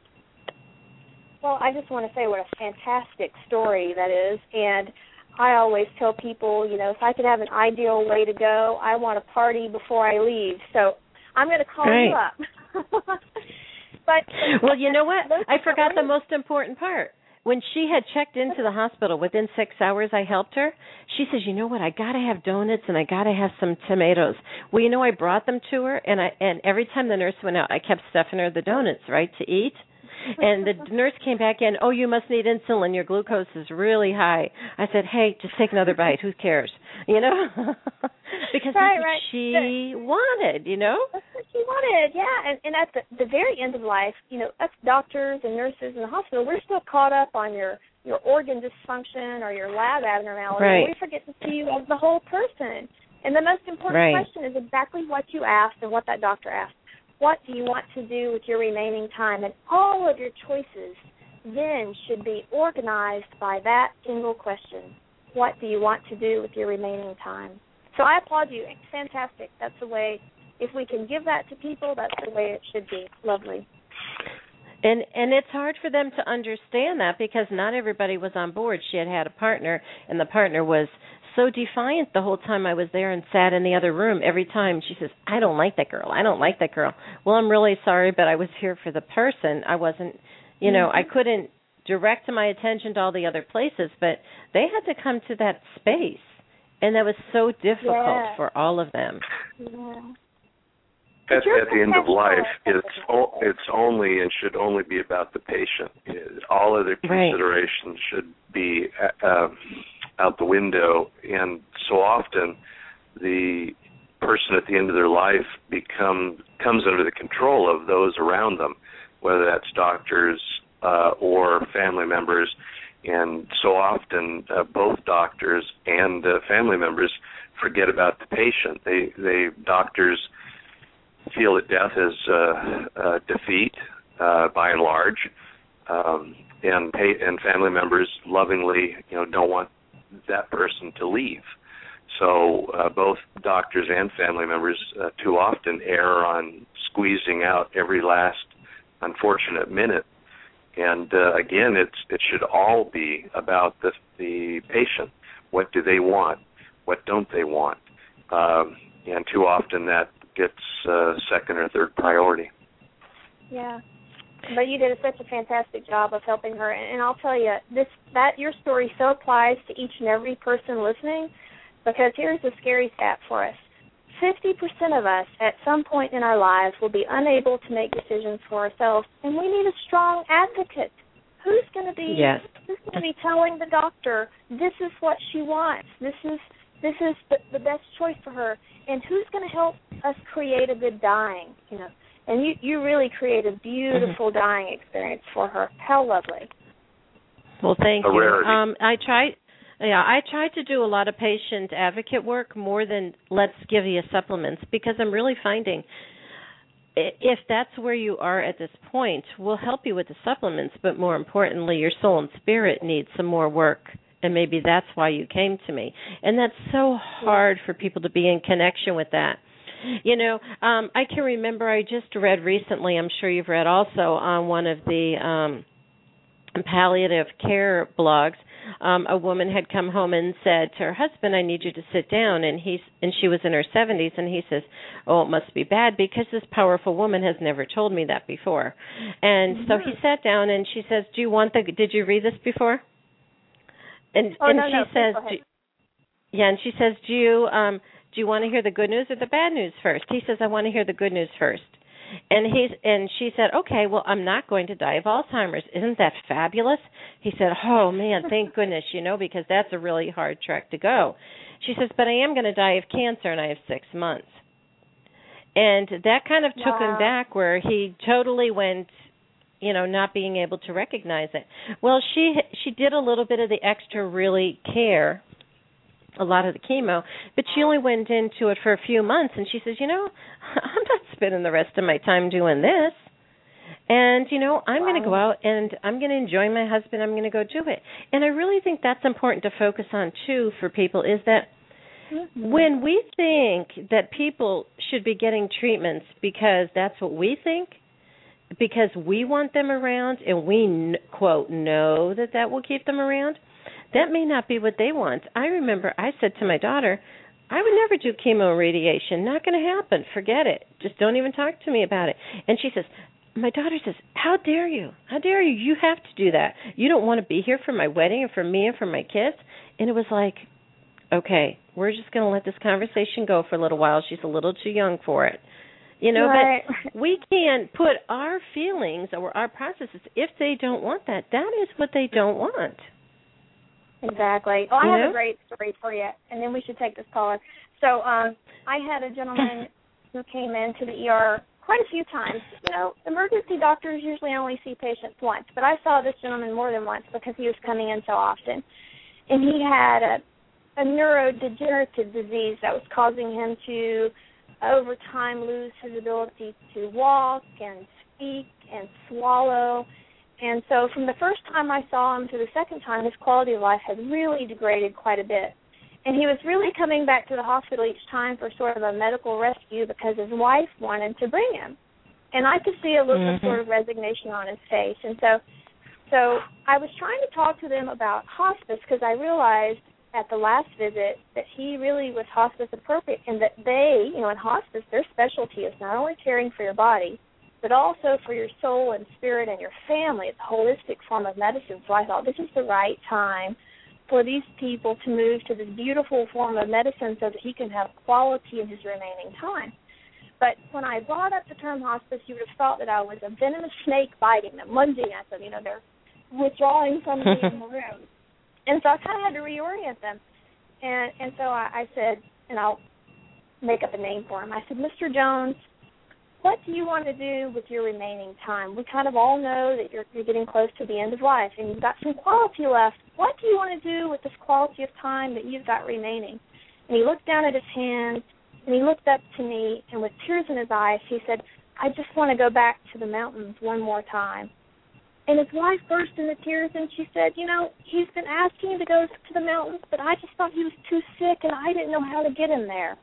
Well, I just want to say what a fantastic story that is. And I always tell people, you know, if I could have an ideal way to go, I want a party before I leave. So I'm going to call right. you up. but Well, you know what? I forgot the most important part. When she had checked into the hospital, within six hours I helped her, she says, you know what, I got to have donuts and I got to have some tomatoes. Well, you know, I brought them to her, and I and every time the nurse went out, I kept stuffing her the donuts, right, to eat. And the nurse came back in, oh, you must need insulin. Your glucose is really high. I said, hey, just take another bite. Who cares? You know? Because right, that's what right. she wanted, you know? That's what she wanted, yeah. And, and at the, the very end of life, you know, us doctors and nurses in the hospital, we're still caught up on your, your organ dysfunction or your lab abnormality. Right. We forget to see you as the whole person. And the most important right. question is exactly what you asked and what that doctor asked. What do you want to do with your remaining time? And all of your choices then should be organized by that single question. What do you want to do with your remaining time? So I applaud you. It's fantastic. That's the way, if we can give that to people, that's the way it should be. Lovely. And and it's hard for them to understand that because not everybody was on board. She had had a partner, and the partner was so defiant the whole time I was there and sat in the other room. Every time she says, I don't like that girl. I don't like that girl. Well, I'm really sorry, but I was here for the person. I wasn't, you know, I couldn't direct my attention to all the other places, but they had to come to that space, and that was so difficult yeah. for all of them. Yeah. At, at the end of life, it's o- it's only and should only be about the patient. All other considerations right. should be uh, out the window, and so often the person at the end of their life become comes under the control of those around them, whether that's doctors uh, or family members. And so often uh, both doctors and uh, family members forget about the patient. They they doctors feel that death is uh, uh, defeat uh, by and large, um, and pay, and family members lovingly, you know, don't want that person to leave. So uh, both doctors and family members uh, too often err on squeezing out every last unfortunate minute. And uh, again, it's it should all be about the the patient. What do they want? What don't they want? Um, and too often that gets uh, second or third priority. Yeah, but you did such a fantastic job of helping her, and, and I'll tell you, this that your story so applies to each and every person listening, because here's the scary stat for us. fifty percent of us at some point in our lives will be unable to make decisions for ourselves, and we need a strong advocate. Who's going to be yes. who's going to be telling the doctor this is what she wants, this is this is the, the best choice for her, and who's going to help us create a good dying, you know? And you, you really create a beautiful mm-hmm. dying experience for her. How lovely. Well, thank a you. Rarity. Um, I tried. Yeah, I try to do a lot of patient advocate work more than let's give you supplements, because I'm really finding if that's where you are at this point, we'll help you with the supplements, but more importantly, your soul and spirit needs some more work, and maybe that's why you came to me. And that's so hard for people to be in connection with that. You know, um, I can remember I just read recently, I'm sure you've read also, on one of the um, palliative care blogs, Um, a woman had come home and said to her husband, I need you to sit down. And he's and she was in her seventies, and he says, oh, it must be bad because this powerful woman has never told me that before. And mm-hmm. so he sat down, and she says, do you want the, did you read this before? And, oh, and no, she no, says, go ahead. do, yeah, and she says, do you, um, do you want to hear the good news or the bad news first? He says, I want to hear the good news first. And he's and she said, okay, well, I'm not going to die of Alzheimer's. Isn't that fabulous? He said, oh, man, thank goodness, you know, because that's a really hard track to go. She says, but I am going to die of cancer, and I have six months. And that kind of took wow. him back, where he totally went, you know, not being able to recognize it. Well, she she did a little bit of the extra really care, a lot of the chemo, but she only went into it for a few months, and she says, you know, I'm not spending the rest of my time doing this. And, you know, I'm wow. going to go out and I'm going to enjoy my husband. I'm going to go do it. And I really think that's important to focus on, too, for people, is that mm-hmm. when we think that people should be getting treatments because that's what we think, because we want them around and we, quote, know that that will keep them around, that may not be what they want. I remember I said to my daughter, I would never do chemo radiation. Not going to happen. Forget it. Just don't even talk to me about it. And she says, my daughter says, how dare you? How dare you? You have to do that. You don't want to be here for my wedding and for me and for my kids? And it was like, okay, we're just going to let this conversation go for a little while. She's a little too young for it. You know, right. but we can't put our feelings or our processes, if they don't want that, that is what they don't want. Exactly. Well, I you have know? a great story for you, and then we should take this caller. So um, I had a gentleman who came into the E R quite a few times. You know, emergency doctors usually only see patients once, but I saw this gentleman more than once because he was coming in so often. And he had a, a neurodegenerative disease that was causing him to, over time, lose his ability to walk and speak and swallow. And so from the first time I saw him to the second time, his quality of life had really degraded quite a bit. And he was really coming back to the hospital each time for sort of a medical rescue because his wife wanted to bring him. And I could see a look mm-hmm. of sort of resignation on his face. And so so I was trying to talk to them about hospice because I realized at the last visit that he really was hospice appropriate and that they, you know, in hospice, their specialty is not only caring for your body, but also for your soul and spirit and your family. It's a holistic form of medicine. So I thought this is the right time for these people to move to this beautiful form of medicine so that he can have quality in his remaining time. But when I brought up the term hospice, you would have thought that I was a venomous snake biting them, lunging at them. You know, they're withdrawing from me in the room. And so I kind of had to reorient them. And and so I, I said, and I'll make up a name for him, I said, Mister Jones, what do you want to do with your remaining time? We kind of all know that you're, you're getting close to the end of life and you've got some quality left. What do you want to do with this quality of time that you've got remaining? And he looked down at his hands and he looked up to me, and with tears in his eyes, he said, I just want to go back to the mountains one more time. And his wife burst into tears and she said, you know, he's been asking to go to the mountains, but I just thought he was too sick and I didn't know how to get him there.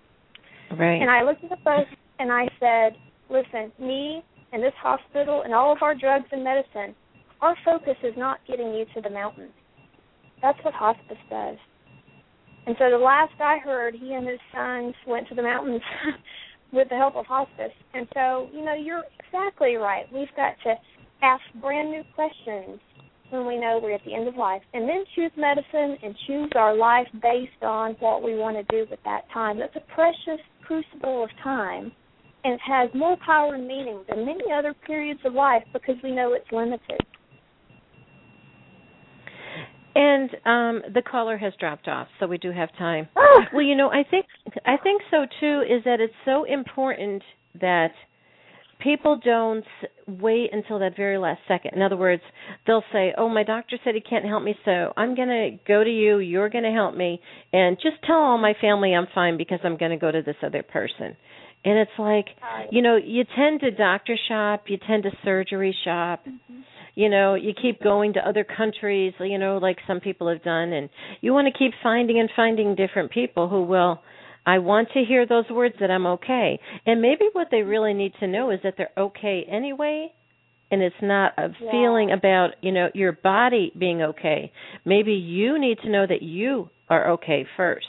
Right. And I looked at the both and I said, listen, me and this hospital and all of our drugs and medicine, our focus is not getting you to the mountains. That's what hospice does. And so the last I heard, he and his sons went to the mountains with the help of hospice. And so, you know, you're exactly right. We've got to ask brand new questions when we know we're at the end of life, and then choose medicine and choose our life based on what we want to do with that time. That's a precious crucible of time, and it has more power and meaning than many other periods of life because we know it's limited. And um, the caller has dropped off, so we do have time. Oh. Well, you know, I think I think so too. Is that it's so important that people don't wait until that very last second. In other words, they'll say, "Oh, my doctor said he can't help me, so I'm going to go to you. You're going to help me, and just tell all my family I'm fine because I'm going to go to this other person." And it's like, you know, you tend to doctor shop, you tend to surgery shop. Mm-hmm. You know, you keep going to other countries, you know, like some people have done, and you want to keep finding and finding different people who will, I want to hear those words that I'm okay. And maybe what they really need to know is that they're okay anyway, and it's not a yeah. feeling about, you know, your body being okay. Maybe you need to know that you are okay first.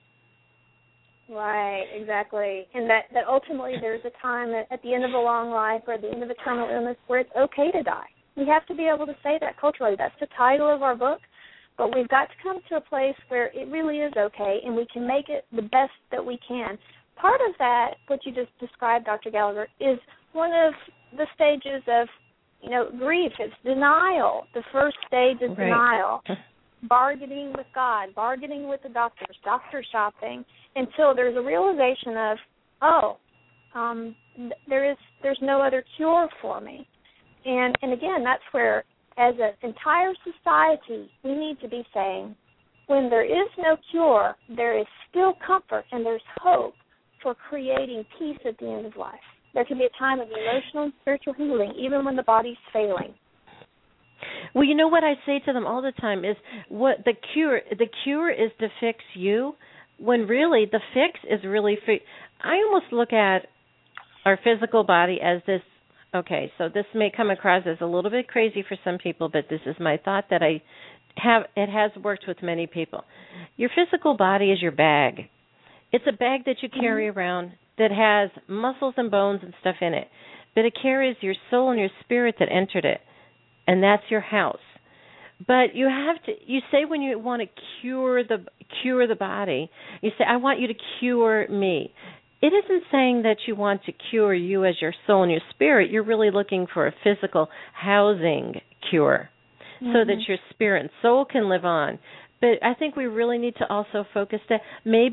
Right, exactly. And that, that ultimately there's a time at, at the end of a long life or at the end of a terminal illness where it's okay to die. We have to be able to say that culturally. That's the title of our book, but we've got to come to a place where it really is okay and we can make it the best that we can. Part of that, what you just described, Doctor Gallagher, is one of the stages of, you know, grief. It's denial. The first stage is right. denial. Bargaining with God, bargaining with the doctors, doctor shopping, until there's a realization of, oh, um, there is there's no other cure for me. And and again, that's where, as an entire society, we need to be saying, when there is no cure, there is still comfort and there's hope for creating peace at the end of life. There can be a time of emotional and spiritual healing, even when the body's failing. Well, you know what I say to them all the time is, what the cure the cure is to fix you, when really the fix is really for. I almost look at our physical body as this. Okay, so this may come across as a little bit crazy for some people, but this is my thought that I have. It has worked with many people. Your physical body is your bag. It's a bag that you carry mm-hmm. around that has muscles and bones and stuff in it, but it carries your soul and your spirit that entered it, and that's your house. But you have to. You say when you want to cure the cure the body, you say, "I want you to cure me." It isn't saying that you want to cure you as your soul and your spirit. You're really looking for a physical housing cure mm-hmm. so that your spirit and soul can live on. But I think we really need to also focus that maybe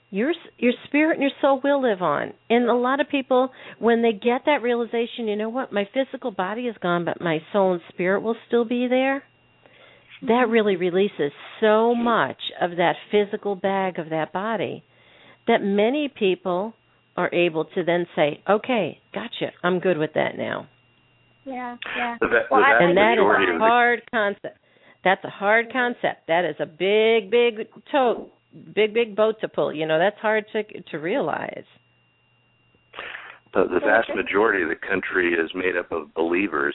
your your spirit and your soul will live on. And a lot of people, when they get that realization, you know what, my physical body is gone, but my soul and spirit will still be there, that really releases so much of that physical bag of that body that many people are able to then say, okay, gotcha, I'm good with that now. Yeah, yeah. The, the well, and that is majority a of the- hard concept. That's a hard concept. That is a big, big toe, big, big boat to pull. You know, that's hard to to realize. The, the vast majority of the country is made up of believers,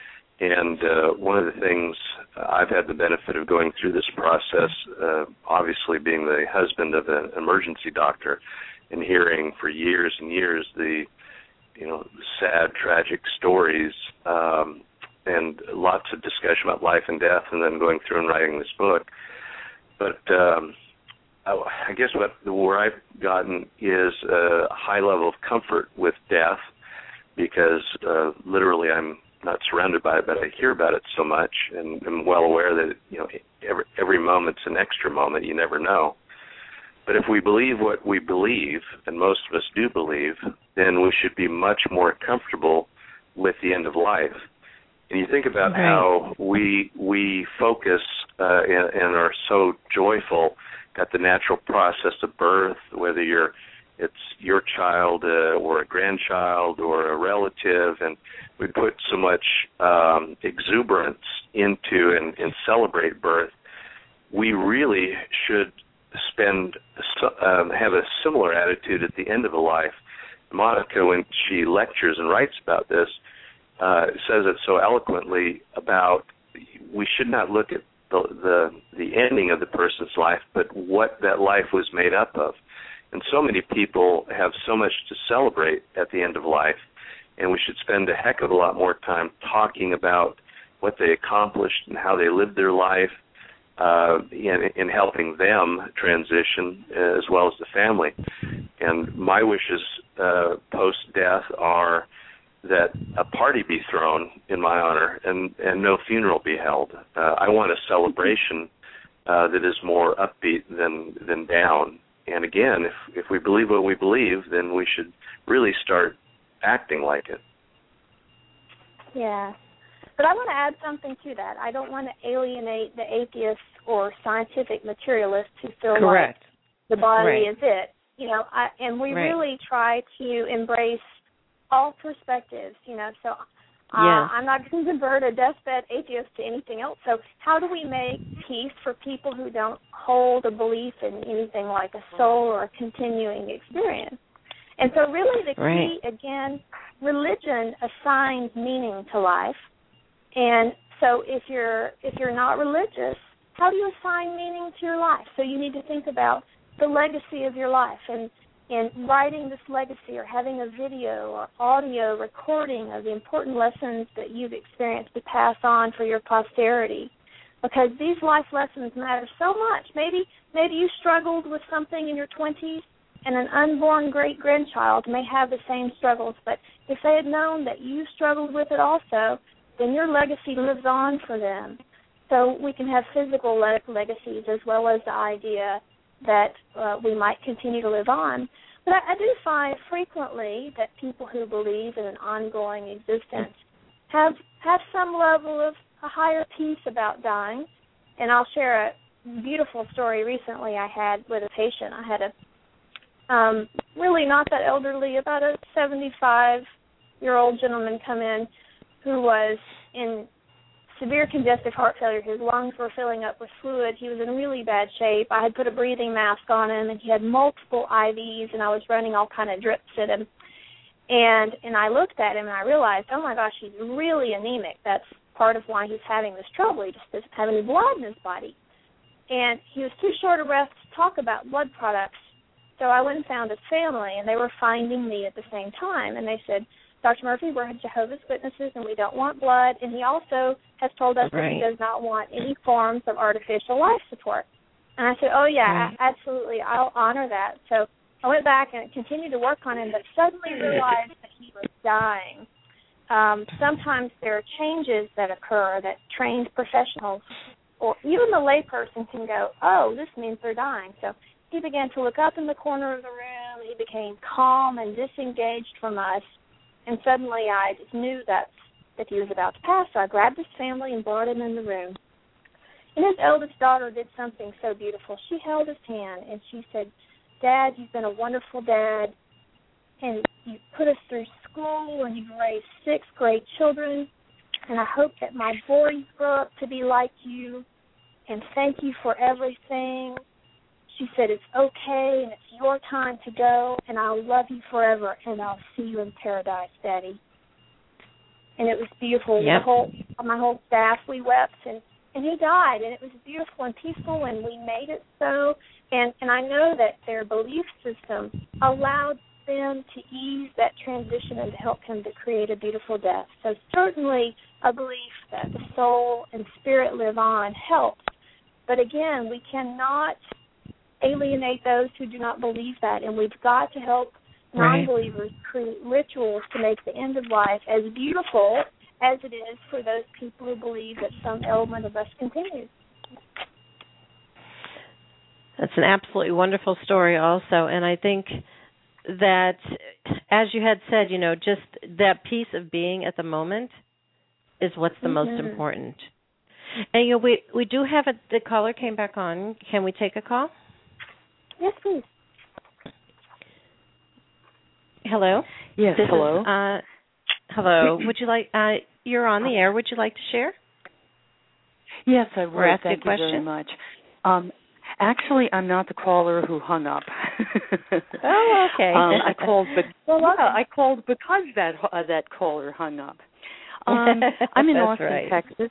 and uh, one of the things I've had the benefit of going through this process, uh, obviously being the husband of an emergency doctor, and hearing for years and years the, you know, sad, tragic stories. Um, and lots of discussion about life and death, and then going through and writing this book. But um, I, I guess what where I've gotten is a high level of comfort with death, because uh, literally I'm not surrounded by it, but I hear about it so much, and I'm well aware that, you know, every, every moment's an extra moment. You never know. But if we believe what we believe, and most of us do believe, then we should be much more comfortable with the end of life. And you think about right. how we we focus uh, and, and are so joyful at the natural process of birth, whether you're it's your child uh, or a grandchild or a relative, and we put so much um, exuberance into and, and celebrate birth. We really should spend um, have a similar attitude at the end of a life. Monica, when she lectures and writes about this, Uh, says it so eloquently about we should not look at the, the the ending of the person's life, but what that life was made up of. And so many people have so much to celebrate at the end of life, and we should spend a heck of a lot more time talking about what they accomplished and how they lived their life, uh, in, in helping them transition uh, as well as the family. And my wishes uh, post-death are that a party be thrown in my honor and, and no funeral be held. Uh, I want a celebration uh, that is more upbeat than than down. And again, if if we believe what we believe, then we should really start acting like it. Yeah. But I want to add something to that. I don't want to alienate the atheists or scientific materialists who feel Correct. like the body right. is it. You know, I, and we right. really try to embrace all perspectives, you know, so uh, yeah. I'm not going to convert a deathbed atheist to anything else. So how do we make peace for people who don't hold a belief in anything like a soul or a continuing experience? And so really the key, right. again, religion assigns meaning to life. And so if you're if you're not religious, how do you assign meaning to your life? So you need to think about the legacy of your life, and in writing this legacy or having a video or audio recording of the important lessons that you've experienced to pass on for your posterity, because these life lessons matter so much. Maybe maybe you struggled with something in your twenties, and an unborn great-grandchild may have the same struggles, but if they had known that you struggled with it also, then your legacy lives on for them. So we can have physical le- legacies as well as the idea that uh, we might continue to live on. But I, I do find frequently that people who believe in an ongoing existence have have some level of a higher peace about dying. And I'll share a beautiful story recently I had with a patient. I had a um, really not that elderly, about a seventy-five-year-old gentleman come in who was in severe congestive heart failure. His lungs were filling up with fluid. He was in really bad shape. I had put a breathing mask on him, and he had multiple I Vs, and I was running all kind of drips at him. And and I looked at him, and I realized, oh, my gosh, he's really anemic. That's part of why he's having this trouble. He just doesn't have any blood in his body. And he was too short of breath to talk about blood products. So I went and found his family, and they were finding me at the same time. And they said, Doctor Murphy, we're Jehovah's Witnesses, and we don't want blood. And he also has told us right. that he does not want any forms of artificial life support. And I said, oh, yeah, right. absolutely, I'll honor that. So I went back and continued to work on him, but suddenly realized that he was dying. Um, sometimes there are changes that occur that trained professionals or even the layperson can go, oh, this means they're dying. So he began to look up in the corner of the room. He became calm and disengaged from us. And suddenly I just knew that, that he was about to pass. So I grabbed his family and brought him in the room. And his eldest daughter did something so beautiful. She held his hand and she said, Dad, you've been a wonderful dad. And you put us through school and you've raised six great children. And I hope that my boys grow up to be like you. And thank you for everything. She said, it's okay and it's your time to go. And I'll love you forever. And I'll see you in paradise, Daddy. And it was beautiful. Yep. The whole, my whole staff, we wept. And, and he died. And it was beautiful and peaceful. And we made it so. And, and I know that their belief system allowed them to ease that transition and to help him to create a beautiful death. So certainly a belief that the soul and spirit live on helps. But again, we cannot alienate those who do not believe that, and we've got to help non-believers create rituals to make the end of life as beautiful as it is for those people who believe that some element of us continues. That's an absolutely wonderful story also, and I think that, as you had said, you know, just that piece of being at the moment is what's the mm-hmm. most important. And, you know, we, we do have a, the caller came back on. Can we take a call? Yes, please. Hello? Yes, this hello. Is, uh, hello. Would you like, uh, you're on the air. Would you like to share? Yes, I would. Or ask Thank a question? you very much. Um, actually, I'm not the caller who hung up. Oh, okay. um, I called, but well, yeah, I called because that uh, that caller hung up. Um, I'm in Austin, right. Texas.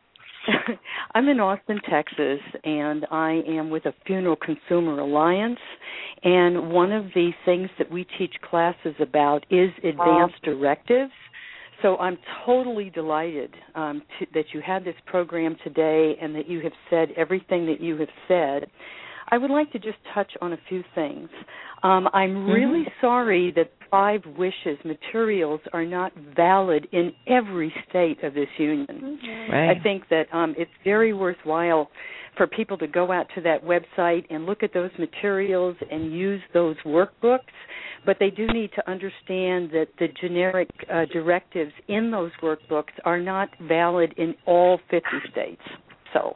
I'm in Austin, Texas, and I am with a Funeral Consumer Alliance. And one of the things that we teach classes about is advanced directives. So I'm totally delighted um, to, that you had this program today and that you have said everything that you have said. I would like to just touch on a few things. Um, I'm really mm-hmm. sorry that Five Wishes materials are not valid in every state of this union. Mm-hmm. Right. I think that um, it's very worthwhile for people to go out to that website and look at those materials and use those workbooks, but they do need to understand that the generic uh, directives in those workbooks are not valid in all fifty states. So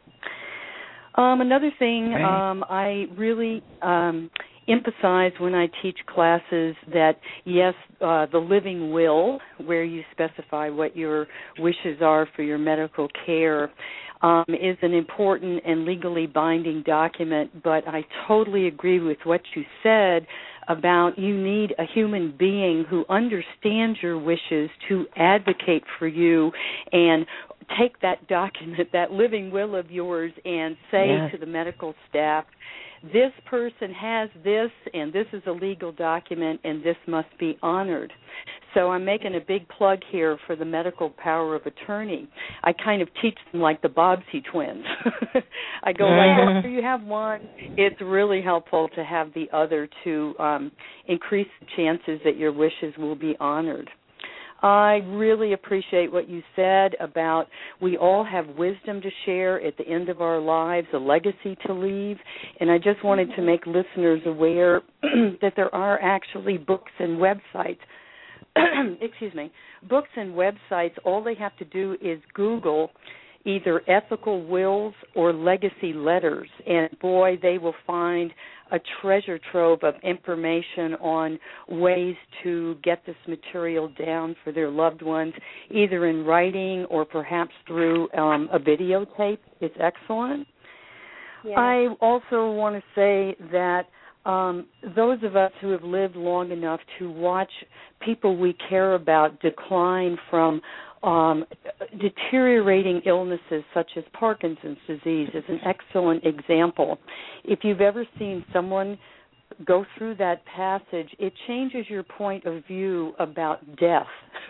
um, another thing right. um, I really um, emphasize when I teach classes that, yes, uh, the living will, where you specify what your wishes are for your medical care, um, is an important and legally binding document, but I totally agree with what you said about you need a human being who understands your wishes to advocate for you and take that document, that living will of yours, and say yes. to the medical staff, this person has this, and this is a legal document, and this must be honored. So I'm making a big plug here for the medical power of attorney. I kind of teach them like the Bobbsey twins. I go, mm-hmm. like, after you have one, it's really helpful to have the other to um, increase the chances that your wishes will be honored. I really appreciate what you said about we all have wisdom to share at the end of our lives, a legacy to leave, and I just wanted to make listeners aware that there are actually books and websites, excuse me, books and websites. All they have to do is Google either ethical wills or legacy letters, and boy, they will find a treasure trove of information on ways to get this material down for their loved ones, either in writing or perhaps through um, a videotape. It's excellent. Yeah. I also want to say that um, those of us who have lived long enough to watch people we care about decline from Um, deteriorating illnesses such as Parkinson's disease is an excellent example. If you've ever seen someone go through that passage, it changes your point of view about death.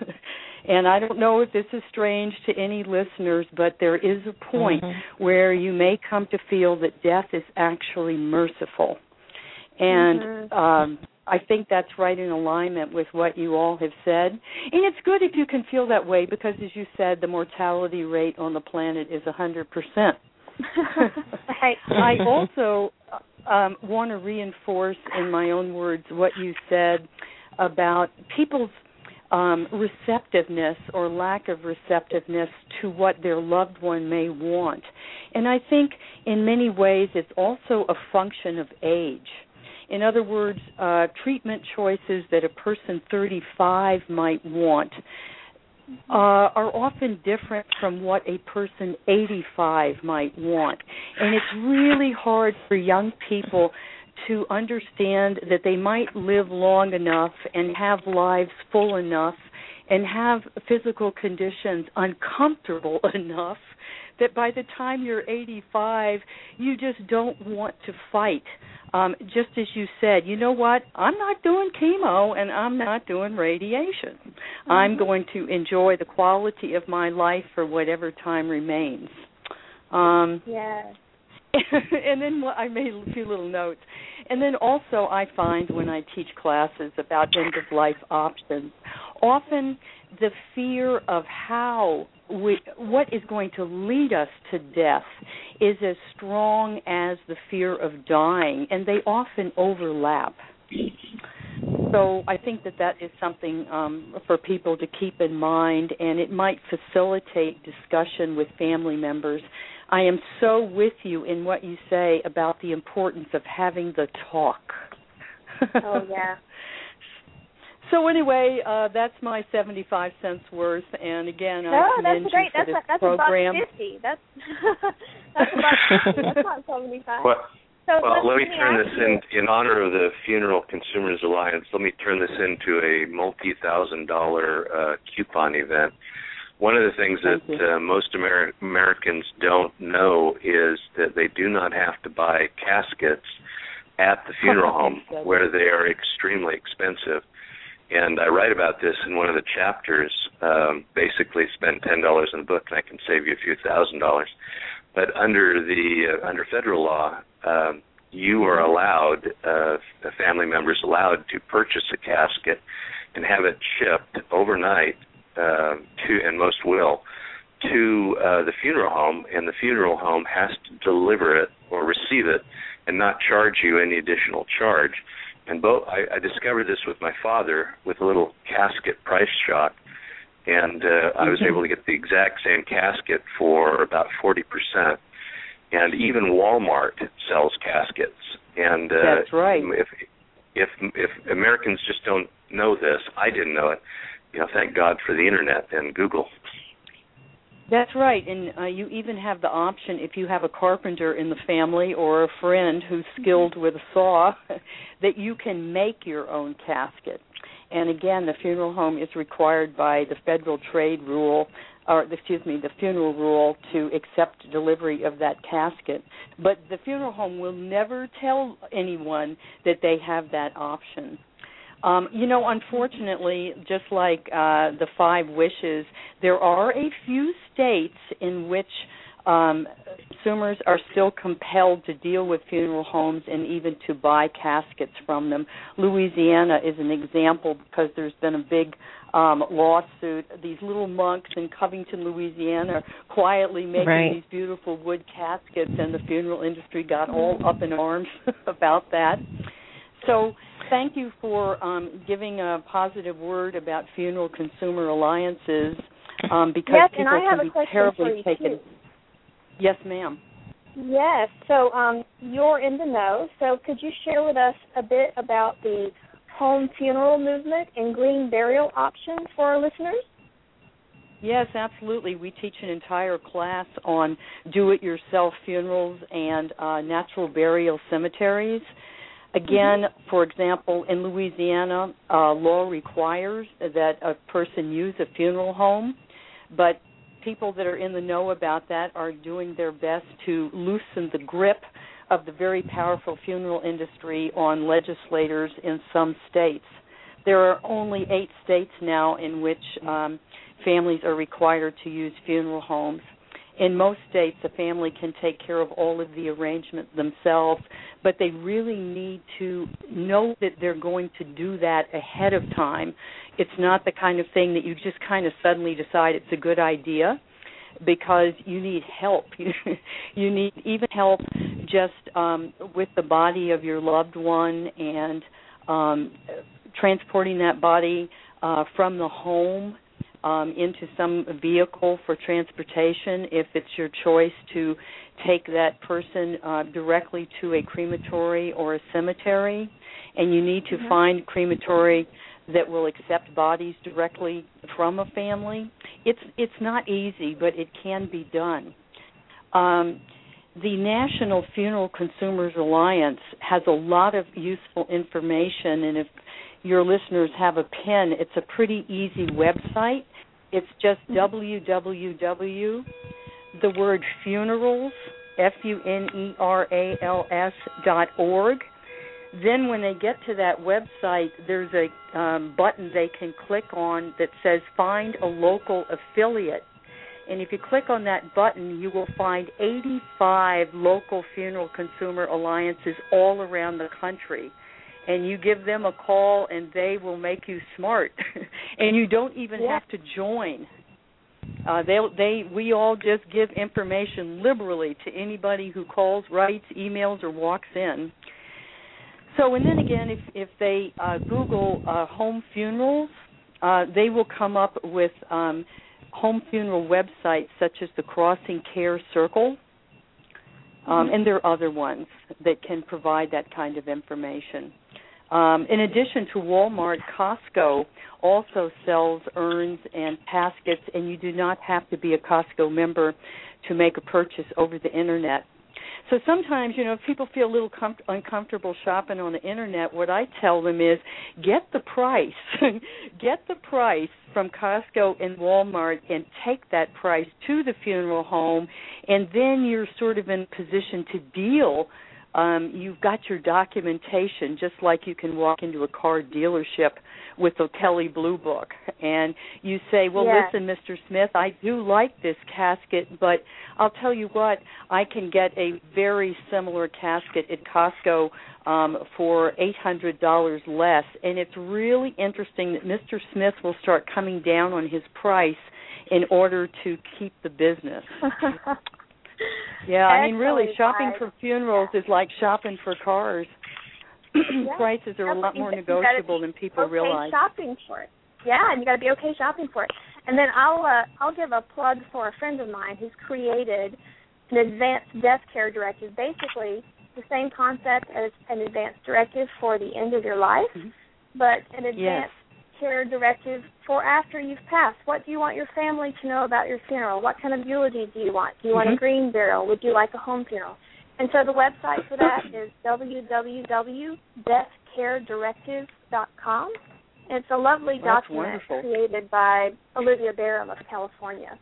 And I don't know if this is strange to any listeners, but there is a point mm-hmm. where you may come to feel that death is actually merciful. And mm-hmm. um, I think that's right in alignment with what you all have said. And it's good if you can feel that way because, as you said, the mortality rate on the planet is one hundred percent. Right. I also um, want to reinforce in my own words what you said about people's um, receptiveness or lack of receptiveness to what their loved one may want. And I think in many ways it's also a function of age. In other words, uh, treatment choices that a person thirty-five might want uh, are often different from what a person eighty-five might want. And it's really hard for young people to understand that they might live long enough and have lives full enough and have physical conditions uncomfortable enough that by the time you're eighty-five, you just don't want to fight. Um, just as you said, you know what, I'm not doing chemo and I'm not doing radiation. Mm-hmm. I'm going to enjoy the quality of my life for whatever time remains. Um, yes. And then I made a few little notes. And then also I find when I teach classes about end-of-life options, often the fear of how we, what is going to lead us to death is as strong as the fear of dying, and they often overlap. So I think that that is something um, for people to keep in mind, and it might facilitate discussion with family members. I am so with you in what you say about the importance of having the talk. Oh, yeah. So anyway, uh, that's my seventy-five cents worth, and again, I oh, commend that's great. you for that's this a, that's program. about fifty. That's that's about fifty. That's not seventy-five. Well, so well let me me turn this you. in in honor of the Funeral Consumers Alliance. Let me turn this into a multi-thousand dollar uh, coupon event. One of the things Thank that uh, most Amer- Americans don't know is that they do not have to buy caskets at the funeral home, where they are extremely expensive. And I write about this in one of the chapters. Um, basically, spend ten dollars in the book, and I can save you a few thousand dollars. But under the uh, under federal law, um, you are allowed, uh, family members allowed to purchase a casket and have it shipped overnight uh, to, and most will, to uh, the funeral home, and the funeral home has to deliver it or receive it and not charge you any additional charge. And both, I, I discovered this with my father with a little casket price shock, and uh, I was able to get the exact same casket for about forty percent. And even Walmart sells caskets. And uh, that's right. If if if Americans just don't know this, I didn't know it. You know, thank God for the internet and Google. That's right, and uh, you even have the option, if you have a carpenter in the family or a friend who's skilled with a saw, that you can make your own casket. And again, the funeral home is required by the federal trade rule, or excuse me, the funeral rule, to accept delivery of that casket. But the funeral home will never tell anyone that they have that option. Um, you know, unfortunately, just like uh, the five wishes, there are a few states in which um, consumers are still compelled to deal with funeral homes and even to buy caskets from them. Louisiana is an example because there's been a big um, lawsuit. These little monks in Covington, Louisiana, are quietly making right. these beautiful wood caskets, and the funeral industry got all up in arms about that. So thank you for um, giving a positive word about funeral consumer alliances, um, because yes, people and I have can a be question terribly for you taken. too. Yes, ma'am. Yes. So um, you're in the know. So could you share with us a bit about the home funeral movement and green burial options for our listeners? Yes, absolutely. We teach an entire class on do-it-yourself funerals and uh, natural burial cemeteries. Again, mm-hmm. for example, in Louisiana, uh, law requires that a person use a funeral home, but people that are in the know about that are doing their best to loosen the grip of the very powerful funeral industry on legislators in some states. There are only eight states now in which um, families are required to use funeral homes. In most states, a family can take care of all of the arrangements themselves, but they really need to know that they're going to do that ahead of time. It's not the kind of thing that you just kind of suddenly decide it's a good idea. because you need help. You need even help just um, with the body of your loved one and um, transporting that body uh, from the home um, into some vehicle for transportation, if it's your choice to take that person uh, directly to a crematory or a cemetery, and you need to mm-hmm. find crematory that will accept bodies directly from a family. It's it's not easy, but it can be done. Um, the National Funeral Consumers Alliance has a lot of useful information, and if your listeners have a pen, it's a pretty easy website. It's just w w w dot the word funerals, F U N E R A L S dot org. Then when they get to that website, there's a um, button they can click on that says Find a Local Affiliate. And if you click on that button, you will find eighty-five local funeral consumer alliances all around the country. And you give them a call, and they will make you smart. And you don't even yeah. have to join. Uh, they, they, we all just give information liberally to anybody who calls, writes, emails, or walks in. So, and then again, if, if they uh, Google uh, home funerals, uh, they will come up with um, home funeral websites such as the Crossing Care Circle, um, and there are other ones that can provide that kind of information. Um, in addition to Walmart, Costco also sells urns and caskets, and you do not have to be a Costco member to make a purchase over the Internet. So sometimes, you know, if people feel a little com- uncomfortable shopping on the Internet, what I tell them is get the price. Get the price from Costco and Walmart and take that price to the funeral home, and then you're sort of in position to deal. Um, you've got your documentation, just like you can walk into a car dealership with a Kelley Blue Book, and you say, well, yes. listen, Mister Smith, I do like this casket, but I'll tell you what, I can get a very similar casket at Costco um, for eight hundred dollars less, and it's really interesting that Mister Smith will start coming down on his price in order to keep the business. Yeah, I mean, really, shopping for funerals is like shopping for cars. Yeah, prices are a lot more negotiable than people okay realize. Shopping for it, yeah, and you got to be okay shopping for it. And then I'll uh, I'll give a plug for a friend of mine who's created an advanced death care directive, basically the same concept as an advanced directive for the end of your life, mm-hmm. but an advanced yes. care directive for after you've passed. What do you want your family to know about your funeral? What kind of eulogy do you want? Do you mm-hmm. want a green burial? Would you like a home funeral? And so the website for that is w w w dot death care directive dot com. And it's a lovely That's document wonderful. created by Olivia Barham of California.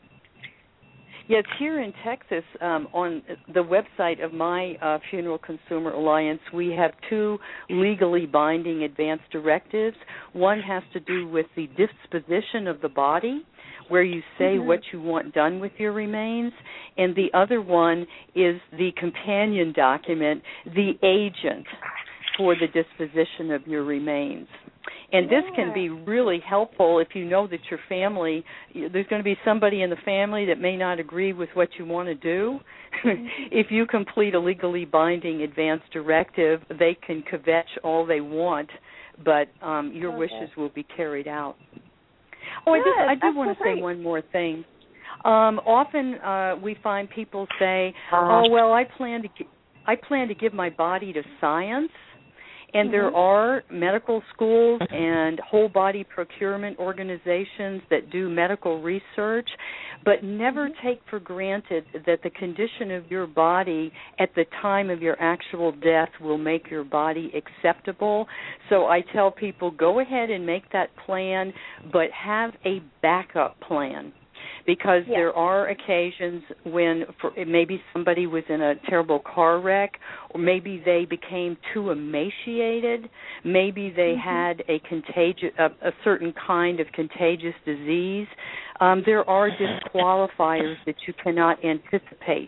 Yes, here in Texas, um, on the website of my uh, Funeral Consumer Alliance, we have two legally binding advanced directives. One has to do with the disposition of the body, where you say mm-hmm. what you want done with your remains, and the other one is the companion document, the agent for the disposition of your remains. And this yeah. can be really helpful if you know that your family, there's going to be somebody in the family that may not agree with what you want to do. Mm-hmm. If you complete a legally binding advance directive, they can kvetch all they want, but um, your okay. wishes will be carried out. Oh, Good. I, just, I do want to so say one more thing. Um, often uh, we find people say, "Oh, well, I plan to, gi- I plan to give my body to science." And mm-hmm. there are medical schools and whole body procurement organizations that do medical research, but never mm-hmm. take for granted that the condition of your body at the time of your actual death will make your body acceptable. So I tell people, go ahead and make that plan, but have a backup plan. Because yes. there are occasions when for, maybe somebody was in a terrible car wreck, or maybe they became too emaciated, maybe they mm-hmm. had a contagious, a, a certain kind of contagious disease. Um, there are disqualifiers that you cannot anticipate.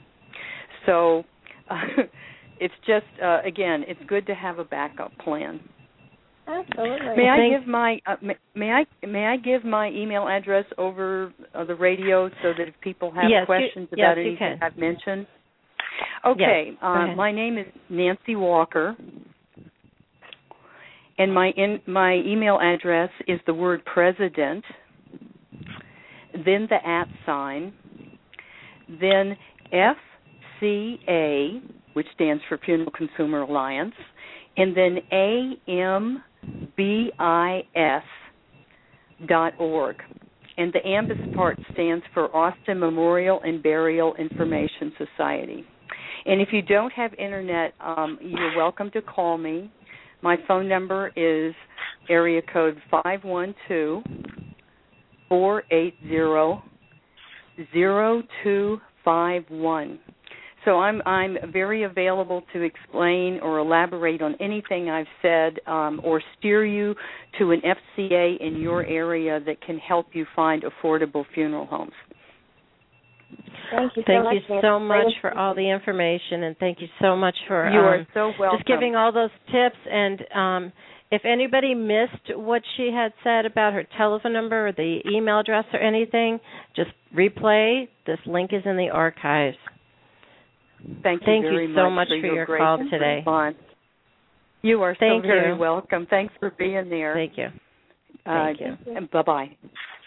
So uh, it's just, uh, again, it's good to have a backup plan. Absolutely. May I Thanks. give my uh, may, may I may I give my email address over uh, the radio so that if people have yes, questions you, about yes, anything you can. I've mentioned? Okay, Yes, uh, my name is Nancy Walker, and my in, my email address is the word president, then the at sign, then F C A, which stands for Funeral Consumer Alliance, and then A M B I S dot org. And the AMBIS part stands for Austin Memorial and Burial Information Society. And if you don't have internet, um, you're welcome to call me. My phone number is area code five one two, four eight zero, zero two five one. So I'm I'm very available to explain or elaborate on anything I've said, um, or steer you to an F C A in your area that can help you find affordable funeral homes. Thank you so Thank much. you Nancy. so much for all the information, and thank you so much for You are um, so welcome. just giving all those tips. And um, if anybody missed what she had said about her telephone number or the email address or anything, just replay. This link is in the archives. Thank you Thank very you so much much for your, your great call today. response. You are Thank so very you. welcome. Thanks for being there. Thank you. Uh, Thank you. and bye-bye.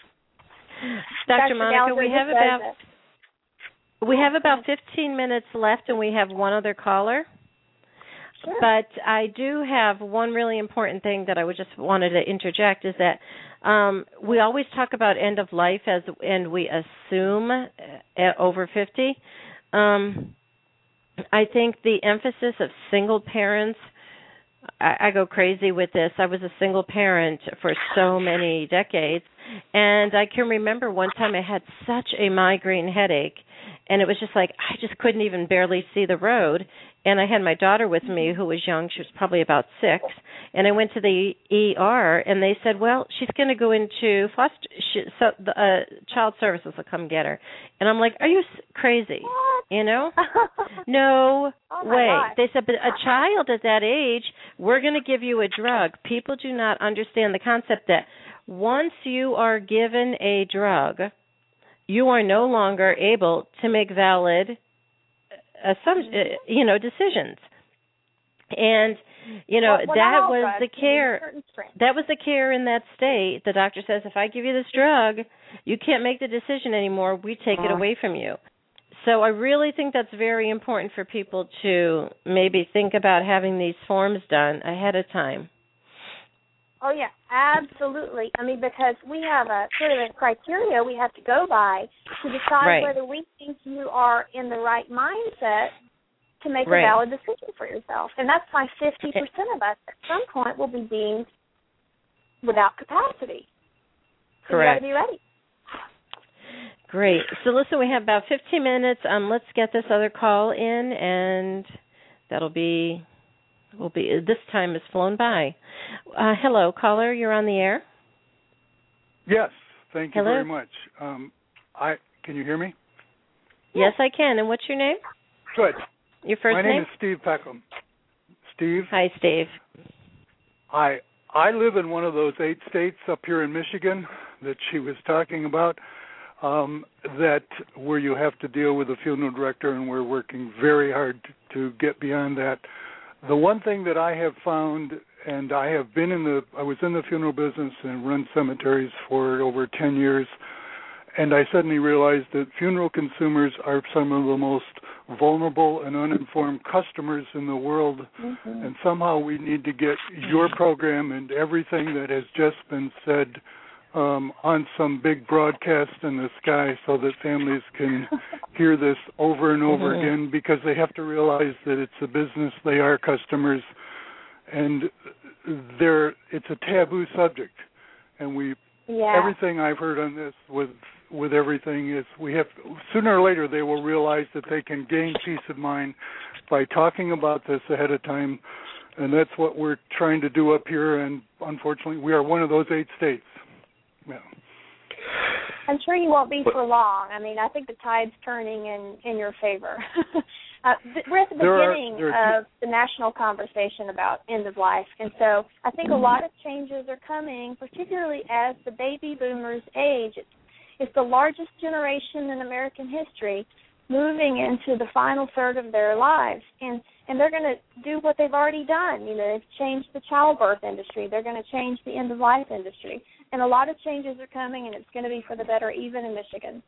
Doctor Monica, Gallagher, we have this about does we have about fifteen minutes left, and we have one other caller. Sure. But I do have one really important thing that I would just wanted to interject is that um, we always talk about end of life as and we assume uh, over fifty. Um, I think the emphasis of single parents, I, I go crazy with this. I was a single parent for so many decades, and I can remember one time I had such a migraine headache, and it was just like I just couldn't even barely see the road. And I had my daughter with me who was young. She was probably about six. And I went to the E R, and they said, well, she's going to go into foster, she, so the uh, child services will come get her. And I'm like, are you crazy? What? You know? No Oh, my way. gosh. They said, but a child at that age, we're going to give you a drug. People do not understand the concept that once you are given a drug, you are no longer able to make valid Uh, some, uh, you know, decisions, and you know well, well, that not all was drugs, the you know, care. certain strengths. That was the care in that state. The doctor says, if I give you this drug, you can't make the decision anymore. We take it away from you. So I really think that's very important for people to maybe think about having these forms done ahead of time. Oh, yeah, absolutely. I mean, because we have a sort of a criteria we have to go by to decide Right. whether we think you are in the right mindset to make Right. a valid decision for yourself. And that's why fifty percent of us at some point will be deemed without capacity. So Correct. you got to be ready. Great. So listen, we have about fifteen minutes. Um, let's get this other call in, and that'll be... Will be this time has flown by. Uh, hello, caller. You're on the air. Yes, thank you Hello? very much. Um, I can you hear me? Yes, I can. And what's your name? Good. Your first My name name? is Steve Peckham. Steve. Hi, Steve. I I live in one of those eight states up here in Michigan that she was talking about. Um, that where you have to deal with a funeral director, and we're working very hard to, to get beyond that. The one thing that I have found, and I have been in the, I was in the funeral business and run cemeteries for over ten years, and I suddenly realized that funeral consumers are some of the most vulnerable and uninformed customers in the world, mm-hmm. and somehow we need to get your program and everything that has just been said um, on some big broadcast in the sky so that families can hear this over and over mm-hmm. again, because they have to realize that it's a business, they are customers, and they're, it's a taboo subject. And we, yeah. everything I've heard on this with with everything is we have, sooner or later they will realize that they can gain peace of mind by talking about this ahead of time, and that's what we're trying to do up here, and unfortunately we are one of those eight states. Yeah. I'm sure you won't be for long. I mean, I think the tide's turning in, in your favor. Uh, th- we're at the There are- beginning there are of the national conversation about end of life, and so I think a lot of changes are coming, particularly as the baby boomers age. It's, it's the largest generation in American history moving into the final third of their lives, and, and they're going to do what they've already done. You know, they've changed the childbirth industry. They're going to change the end-of-life industry, and a lot of changes are coming, and it's going to be for the better, even in Michigan.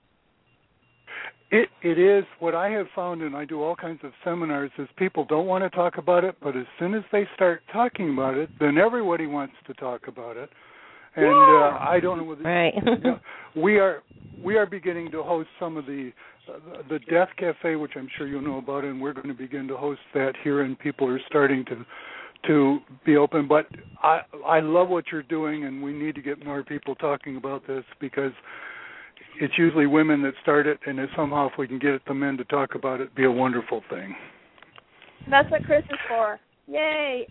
It it is what I have found, and I do all kinds of seminars, is people don't want to talk about it, but as soon as they start talking about it, then everybody wants to talk about it. And yeah. uh, I don't know whether right. you know, we are we are beginning to host some of the uh, the Death Cafe, which I'm sure you know about, and we're going to begin to host that here, and people are starting to to be open. But I I love what you're doing, and we need to get more people talking about this, because it's usually women that start it, and if somehow if we can get the men to talk about it, it'd be a wonderful thing. That's what Chris is for. Yay!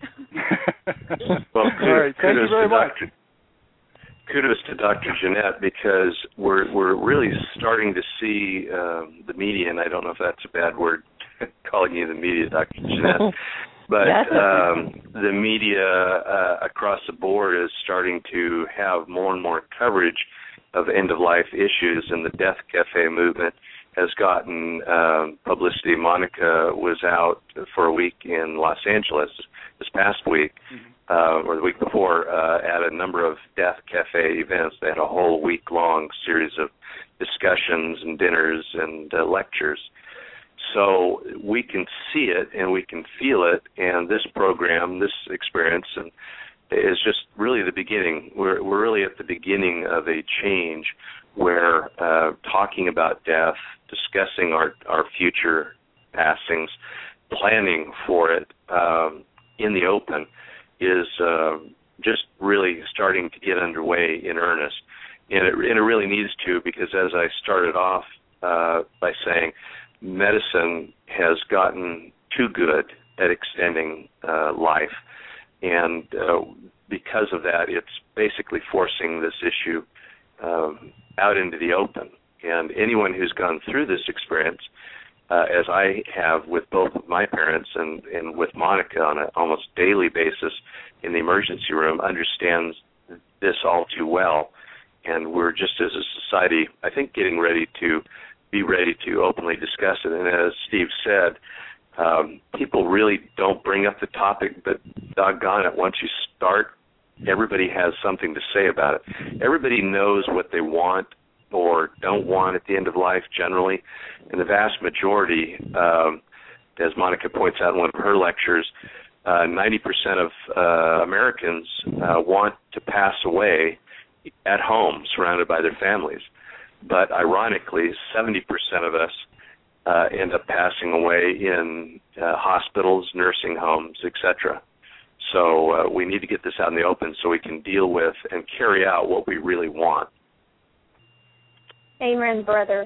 Well, all right, thank you very much. Doctor Kudos to Doctor Jeanette, because we're we're really starting to see um, the media, and I don't know if that's a bad word, calling you the media, Doctor Jeanette, but um, the media uh, across the board is starting to have more and more coverage of end-of-life issues, and the Death Cafe movement has gotten um, publicity. Monica was out for a week in Los Angeles this past week, mm-hmm. uh, or the week before, uh, at a number of Death Cafe events. They had a whole week-long series of discussions and dinners and uh, lectures. So we can see it and we can feel it, and this program, this experience, and is just really the beginning. We're we're really at the beginning of a change where uh, talking about death, discussing our, our future passings, planning for it um, in the open is uh, just really starting to get underway in earnest. And it, and it really needs to, because as I started off uh, by saying, medicine has gotten too good at extending uh, life. And uh, because of that, it's basically forcing this issue um, out into the open. And anyone who's gone through this experience, uh, as I have with both of my parents and, and with Monica on an almost daily basis in the emergency room, understands this all too well. And we're just as a society, I think, getting ready to be ready to openly discuss it. And as Steve said, Um, people really don't bring up the topic, but doggone it, once you start, everybody has something to say about it. Everybody knows what they want or don't want at the end of life generally, and the vast majority, um, as Monica points out in one of her lectures, uh, ninety percent of uh, Americans uh, want to pass away at home, surrounded by their families. But ironically, seventy percent of us Uh, end up passing away in uh, hospitals, nursing homes, et cetera. So uh, we need to get this out in the open so we can deal with and carry out what we really want. Amen, brother.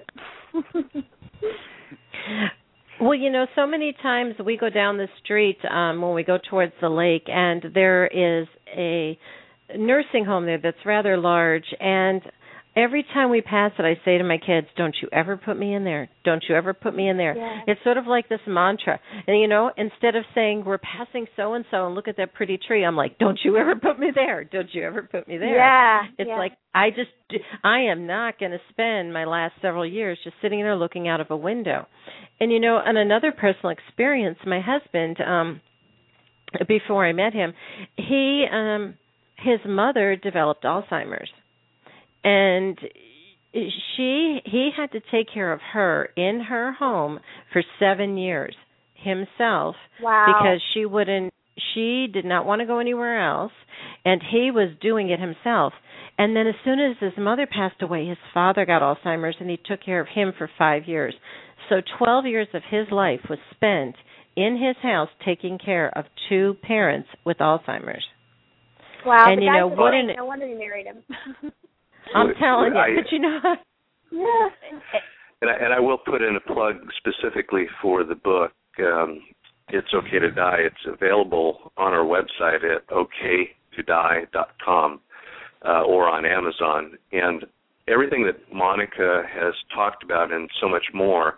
Well, you know, so many times we go down the street um, when we go towards the lake, and there is a nursing home there that's rather large, and every time we pass it, I say to my kids, don't you ever put me in there. Don't you ever put me in there. Yeah. It's sort of like this mantra. And, you know, instead of saying we're passing so-and-so and look at that pretty tree, I'm like, don't you ever put me there. Don't you ever put me there. Yeah. It's yeah. like I just, I am not going to spend my last several years just sitting there looking out of a window. And, you know, on another personal experience, my husband, um, before I met him, he, um, his mother developed Alzheimer's. And she, he had to take care of her in her home for seven years himself. Wow. Because she wouldn't, she did not want to go anywhere else, and he was doing it himself. And then as soon as his mother passed away, his father got Alzheimer's, and he took care of him for five years. So twelve years of his life was spent in his house taking care of two parents with Alzheimer's. Wow, and the you guy's know a what? thing. An, no wonder you married him. I'm telling you, I, but you know. Yeah. And I, and I will put in a plug specifically for the book. Um, It's Okay to Die. It's available on our website at okay to die dot com uh, or on Amazon. And everything that Monica has talked about and so much more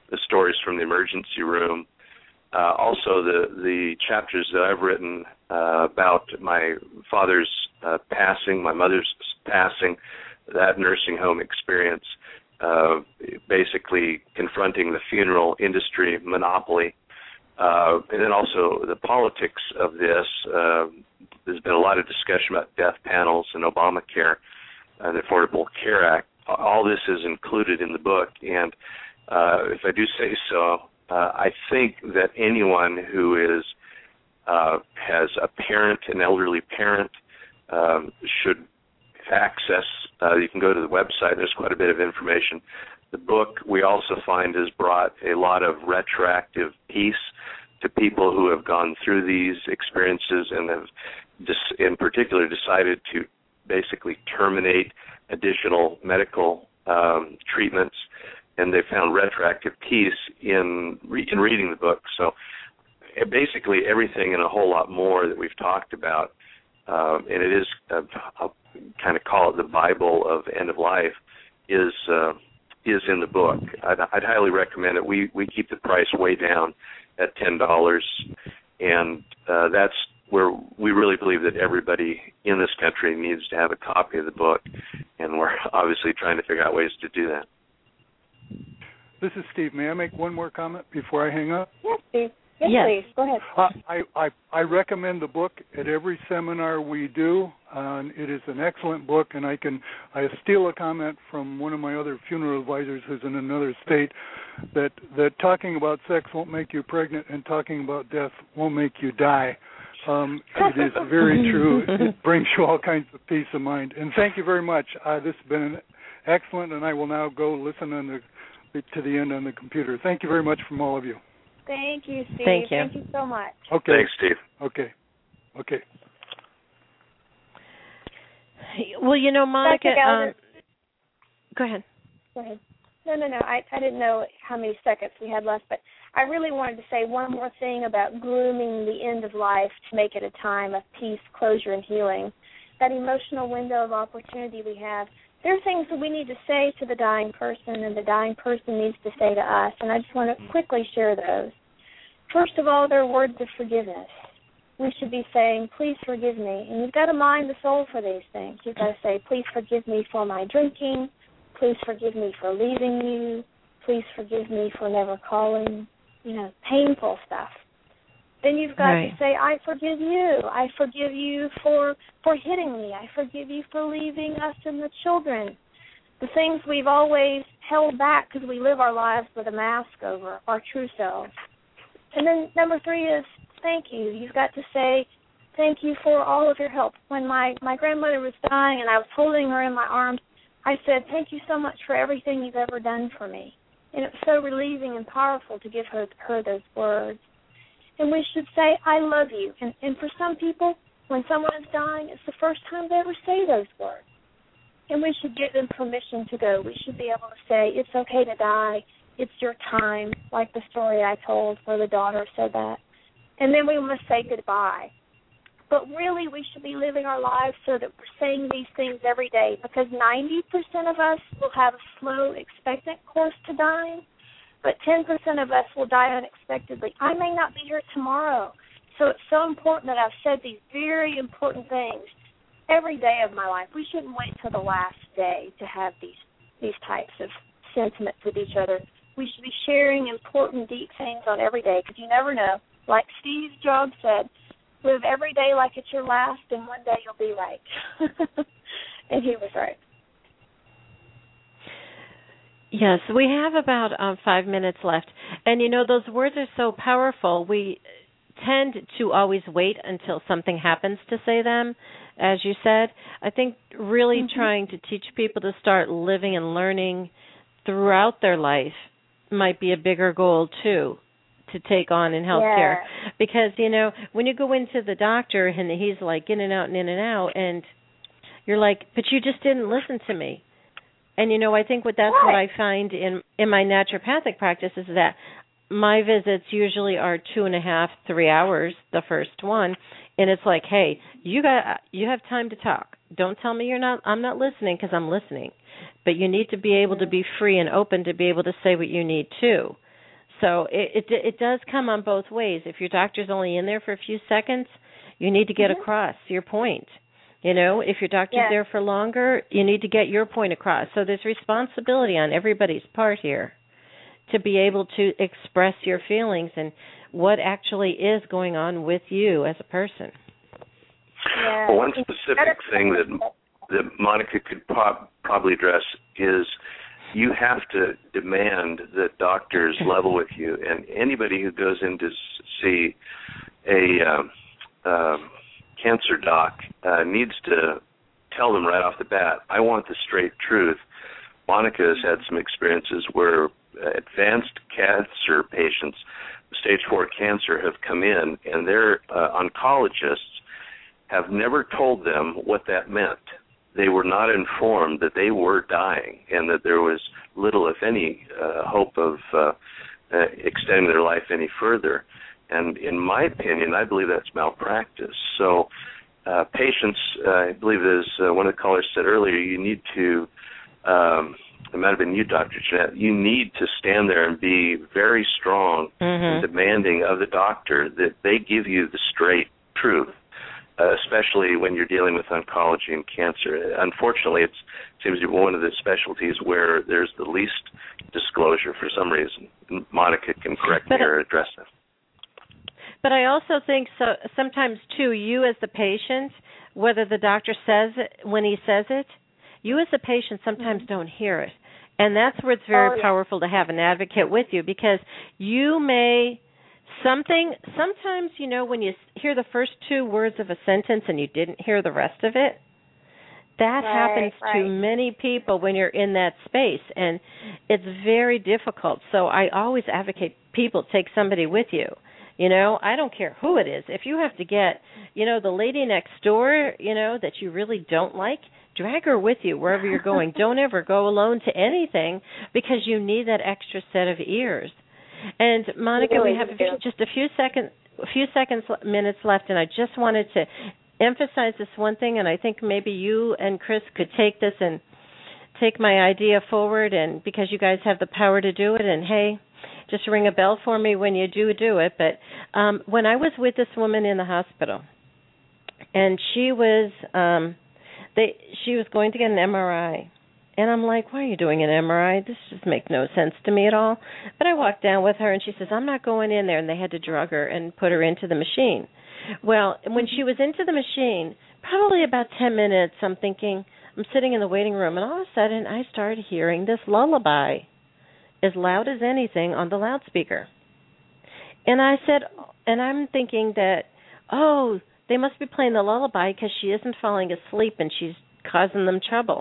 the stories from the emergency room. Uh, also, the the chapters that I've written uh, about my father's uh, passing, my mother's passing, that nursing home experience, uh, basically confronting the funeral industry monopoly, uh, and then also the politics of this. Uh, there's been a lot of discussion about death panels and Obamacare and the Affordable Care Act. All this is included in the book, and uh, if I do say so, uh, I think that anyone who is uh, has a parent, an elderly parent, um, should access. Uh, you can go to the website. There's quite a bit of information. The book, we also find, has brought a lot of retroactive peace to people who have gone through these experiences and have, dis- in particular, decided to basically terminate additional medical um, treatments, and they found retroactive peace in re- in reading the book. So basically everything and a whole lot more that we've talked about, um, and it is, uh, I'll kind of call it the Bible of end of life, is uh, is in the book. I'd, I'd highly recommend it. We we keep the price way down at ten dollars, and uh, that's where we really believe that everybody in this country needs to have a copy of the book, and we're obviously trying to figure out ways to do that. This is Steve. May I make one more comment before I hang up? Yes, Steve. Yes, Yes. please. Go ahead. Uh, I, I I recommend the book at every seminar we do. Uh, it is an excellent book, and I can I steal a comment from one of my other funeral advisors who's in another state that that talking about sex won't make you pregnant, and talking about death won't make you die. Um, it is very true. It brings you all kinds of peace of mind. And thank you very much. Uh, this has been excellent, and I will now go listen on the to the end on the computer. Thank you very much from all of you. Thank you, Steve. Thank you. Thank you so much. Okay. Thanks, Steve. Okay. Okay. Well, you know, Monica, Doctor Gallagher. um, go ahead. Go ahead. No, no, no. I, I didn't know how many seconds we had left, but I really wanted to say one more thing about grooming the end of life to make it a time of peace, closure, and healing. That emotional window of opportunity we have. There are things that we need to say to the dying person, and the dying person needs to say to us, and I just want to quickly share those. First of all, there are words of forgiveness. We should be saying, please forgive me. And you've got to mind the soul for these things. You've got to say, please forgive me for my drinking. Please forgive me for leaving you. Please forgive me for never calling. You know, painful stuff. Then you've got right. to say, I forgive you. I forgive you for, for hitting me. I forgive you for leaving us and the children. The things we've always held back because we live our lives with a mask over, our true selves. And then number three is thank you. You've got to say thank you for all of your help. When my, my grandmother was dying and I was holding her in my arms, I said, thank you so much for everything you've ever done for me. And it was so relieving and powerful to give her, her those words. And we should say, I love you. And, and for some people, when someone is dying, it's the first time they ever say those words. And we should give them permission to go. We should be able to say, it's okay to die. It's your time, like the story I told where the daughter said that. And then we must say goodbye. But really, we should be living our lives so that we're saying these things every day, because ninety percent of us will have a slow, expectant course to dying, but ten percent of us will die unexpectedly. I may not be here tomorrow, so it's so important that I've said these very important things every day of my life. We shouldn't wait till the last day to have these these types of sentiments with each other. We should be sharing important, deep things on every day, because you never know. Like Steve Jobs said, live every day like it's your last, and one day you'll be right. And he was right. Yes, we have about um, five minutes left. And, you know, those words are so powerful. We tend to always wait until something happens to say them, as you said. I think really mm-hmm. trying to teach people to start living and learning throughout their life might be a bigger goal, too, to take on in healthcare. Yeah. Because, you know, when you go into the doctor and he's like in and out and in and out, and you're like, but you just didn't listen to me. And, you know, I think what that's what? what I find in, in my naturopathic practice is that my visits usually are two and a half, three hours, the first one. And it's like, hey, you got you have time to talk. Don't tell me you're not, I'm not listening, because I'm listening. But you need to be able to be free and open to be able to say what you need too. So it, it it does come on both ways. If your doctor's only in there for a few seconds, you need to get mm-hmm. across your point. You know, if your doctor's yes. there for longer, you need to get your point across. So there's responsibility on everybody's part here to be able to express your feelings and what actually is going on with you as a person. Yeah. Well, one specific thing that that Monica could pop, probably address is you have to demand that doctors level with you, and anybody who goes in to see a um, um, cancer doc uh, needs to tell them right off the bat, I want the straight truth. Monica has had some experiences where advanced cancer patients, stage four cancer, have come in, and their uh, oncologists have never told them what that meant. They were not informed that they were dying and that there was little, if any, uh, hope of uh, uh, extending their life any further. And in my opinion, I believe that's malpractice. So uh, patients, uh, I believe as uh, one of the callers said earlier, you need to, um, it might have been you, Doctor Jeanette, you need to stand there and be very strong mm-hmm. and demanding of the doctor that they give you the straight truth. Uh, especially when you're dealing with oncology and cancer. Unfortunately, it seems to be one of the specialties where there's the least disclosure for some reason. Monica can correct but, me or address that. But I also think so. Sometimes, too, you as the patient, whether the doctor says it, when he says it, you as the patient sometimes mm-hmm. don't hear it. And that's where it's very oh, yeah. powerful to have an advocate with you, because you may... Something, sometimes, you know, when you hear the first two words of a sentence and you didn't hear the rest of it, that right, happens right. to many people when you're in that space, and it's very difficult. So I always advocate people take somebody with you. You know, I don't care who it is. If you have to get, you know, the lady next door, you know, that you really don't like, drag her with you wherever you're going. Don't ever go alone to anything, because you need that extra set of ears. And Monica, really we have do. just a few seconds, a few seconds, minutes left, and I just wanted to emphasize this one thing. And I think maybe you and Chris could take this and take my idea forward, and because you guys have the power to do it. And hey, just ring a bell for me when you do do it. But um, when I was with this woman in the hospital, and she was, um, they, she was going to get an M R I. And I'm like, why are you doing an M R I? This just makes no sense to me at all. But I walked down with her, and she says, I'm not going in there. And they had to drug her and put her into the machine. Well, when she was into the machine, probably about ten minutes, I'm thinking, I'm sitting in the waiting room, and all of a sudden I started hearing this lullaby as loud as anything on the loudspeaker. And I said, and I'm thinking that, oh, they must be playing the lullaby because she isn't falling asleep and she's causing them trouble.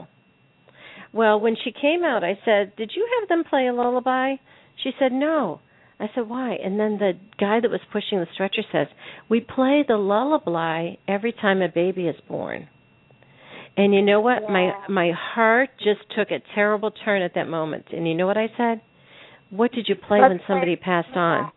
Well, when she came out, I said, did you have them play a lullaby? She said, no. I said, why? And then the guy that was pushing the stretcher says, we play the lullaby every time a baby is born. And you know what? Yeah. My my heart just took a terrible turn at that moment. And you know what I said? What did you play Let's when somebody play. passed on?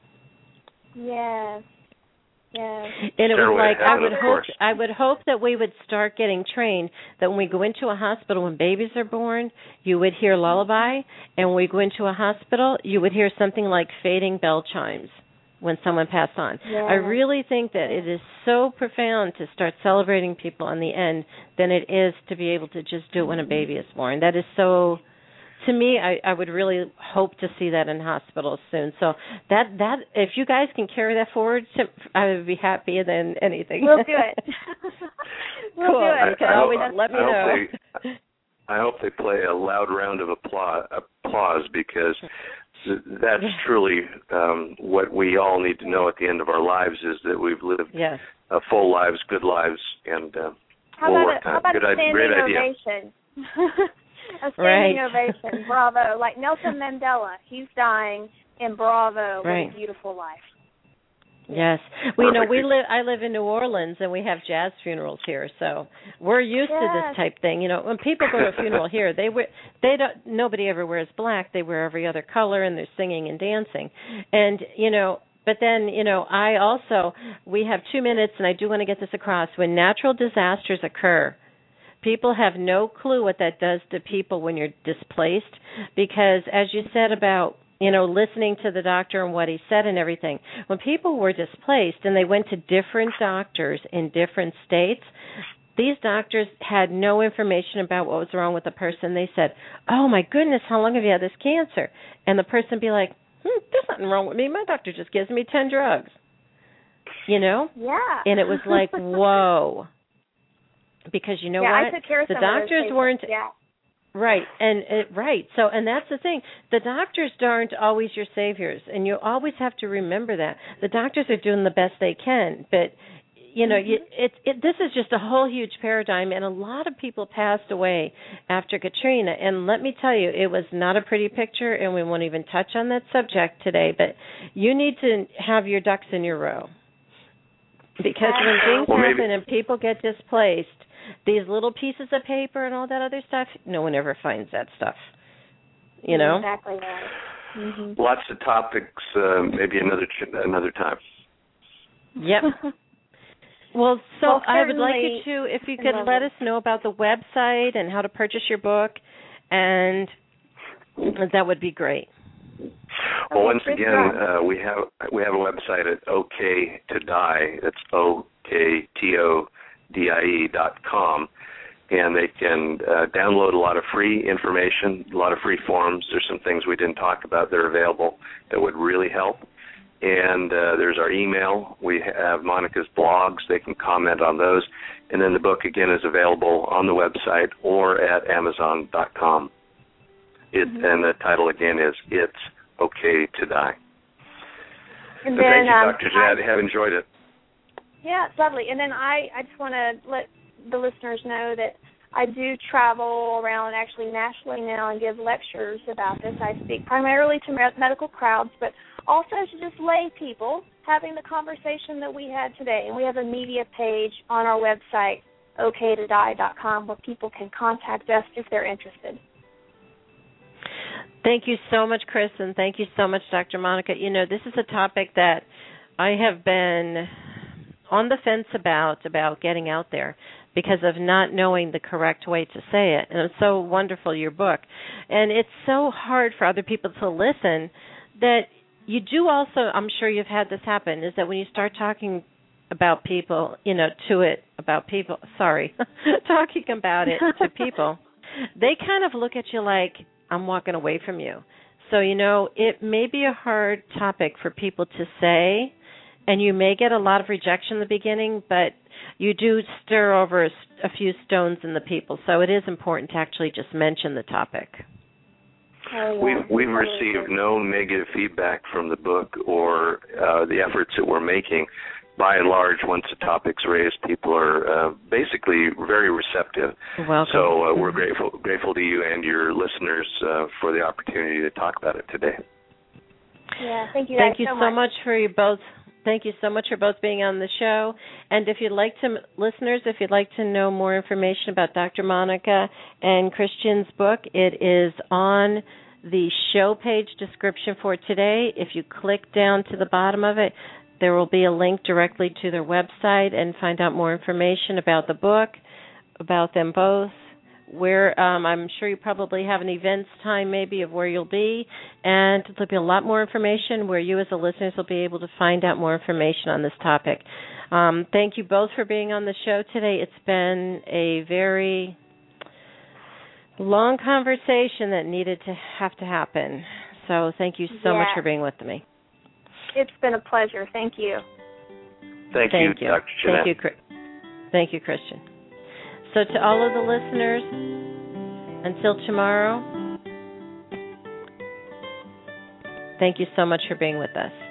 Yes. Yes. And it was Stairway like to I Heaven, would of hope course. I would hope that we would start getting trained that when we go into a hospital when babies are born, you would hear lullaby, and when we go into a hospital, you would hear something like fading bell chimes when someone passed on. Yes. I really think that it is so profound to start celebrating people on the end than it is to be able to just do it when a baby is born. That is so. To me, I, I would really hope to see that in hospitals soon. So that that if you guys can carry that forward, to, I would be happier than anything. We'll do it. we'll cool. do it. You can I always hope, let me I know. Hope they, I hope they play a loud round of applause, applause because that's truly um, what we all need to know at the end of our lives is that we've lived yes. uh, full lives, good lives, and uh, how we'll about work a, on how about it. Good a idea. standing Great idea. ovation? A standing right. ovation. Bravo. Like Nelson Mandela. He's dying, and bravo. Right. What a beautiful life. Yes. Well, you know, we live. I live in New Orleans, and we have jazz funerals here, so we're used yes. to this type thing. You know, when people go to a funeral here, they wear, they don't. Nobody ever wears black. They wear every other color, and they're singing and dancing. And you know, but then you know, I also we have two minutes, and I do want to get this across. When natural disasters occur, people have no clue what that does to people when you're displaced, because as you said about you know, listening to the doctor and what he said and everything. When people were displaced and they went to different doctors in different states, these doctors had no information about what was wrong with the person. They said, oh, my goodness, how long have you had this cancer? And the person would be like, hmm, there's nothing wrong with me. My doctor just gives me ten drugs. You know? Yeah. And it was like, whoa. Because you know yeah, what? I took care of the some doctors of those weren't yeah. right, and it, right. So, and that's the thing. The doctors aren't always your saviors, and you always have to remember that. The doctors are doing the best they can, but you know, mm-hmm. you, it, it, this is just a whole huge paradigm, and a lot of people passed away after Katrina. And let me tell you, it was not a pretty picture, and we won't even touch on that subject today. But you need to have your ducks in your row, because when things well, happen maybe. and people get displaced, these little pieces of paper and all that other stuff, no one ever finds that stuff. You know? Exactly right. Mm-hmm. Lots of topics, uh, maybe another another time. Yep. Well, so well, I would like you to, if you could let us know about the website and how to purchase your book, and that would be great. Well, once again, uh, we have we have a website at OK to Die. It's O K T O D I E dot com, and they can uh, download a lot of free information, a lot of free forms. There's some things we didn't talk about that are available that would really help. And uh, there's our email. We have Monica's blogs. They can comment on those. And then the book, again, is available on the website or at amazon dot com. It, mm-hmm. And the title, again, is It's Okay to Die. And, and then, thank you, um, Doctor Jeanette. I have enjoyed it. Yeah, it's lovely. And then I, I just want to let the listeners know that I do travel around actually nationally now and give lectures about this. I speak primarily to medical crowds, but also to just lay people having the conversation that we had today. And we have a media page on our website, O K to die dot com, where people can contact us if they're interested. Thank you so much, Chris, and thank you so much, Doctor Monica. You know, this is a topic that I have been on the fence about, about getting out there, because of not knowing the correct way to say it. And it's so wonderful, your book. And it's so hard for other people to listen that you do also, I'm sure you've had this happen, is that when you start talking about people, you know, to it, about people, sorry, talking about it to people, they kind of look at you like, I'm walking away from you. So, you know, it may be a hard topic for people to say, and you may get a lot of rejection in the beginning, but you do stir over a, a few stones in the people. So it is important to actually just mention the topic. Oh, yeah. We've, we've received no negative feedback from the book or uh, the efforts that we're making. By and large, once the topic's raised, people are uh, basically very receptive. Welcome. So uh, we're grateful grateful to you and your listeners uh, for the opportunity to talk about it today. Yeah, thank you. Thank you so so much. much for you both. Thank you so much for both being on the show. And if you'd like to, listeners, if you'd like to know more information about Doctor Monica and Christian's book, it is on the show page description for today. If you click down to the bottom of it, there will be a link directly to their website and find out more information about the book, about them both. Where um, I'm sure you probably have an events time maybe of where you'll be, and there'll be a lot more information where you as the listeners will be able to find out more information on this topic. Um, thank you both for being on the show today. It's been a very long conversation that needed to have to happen. So thank you so yeah. much for being with me. It's been a pleasure. Thank you. Thank, thank you, you, Doctor Jeanette. Thank you, Thank you, Christian. So to all of the listeners, until tomorrow, thank you so much for being with us.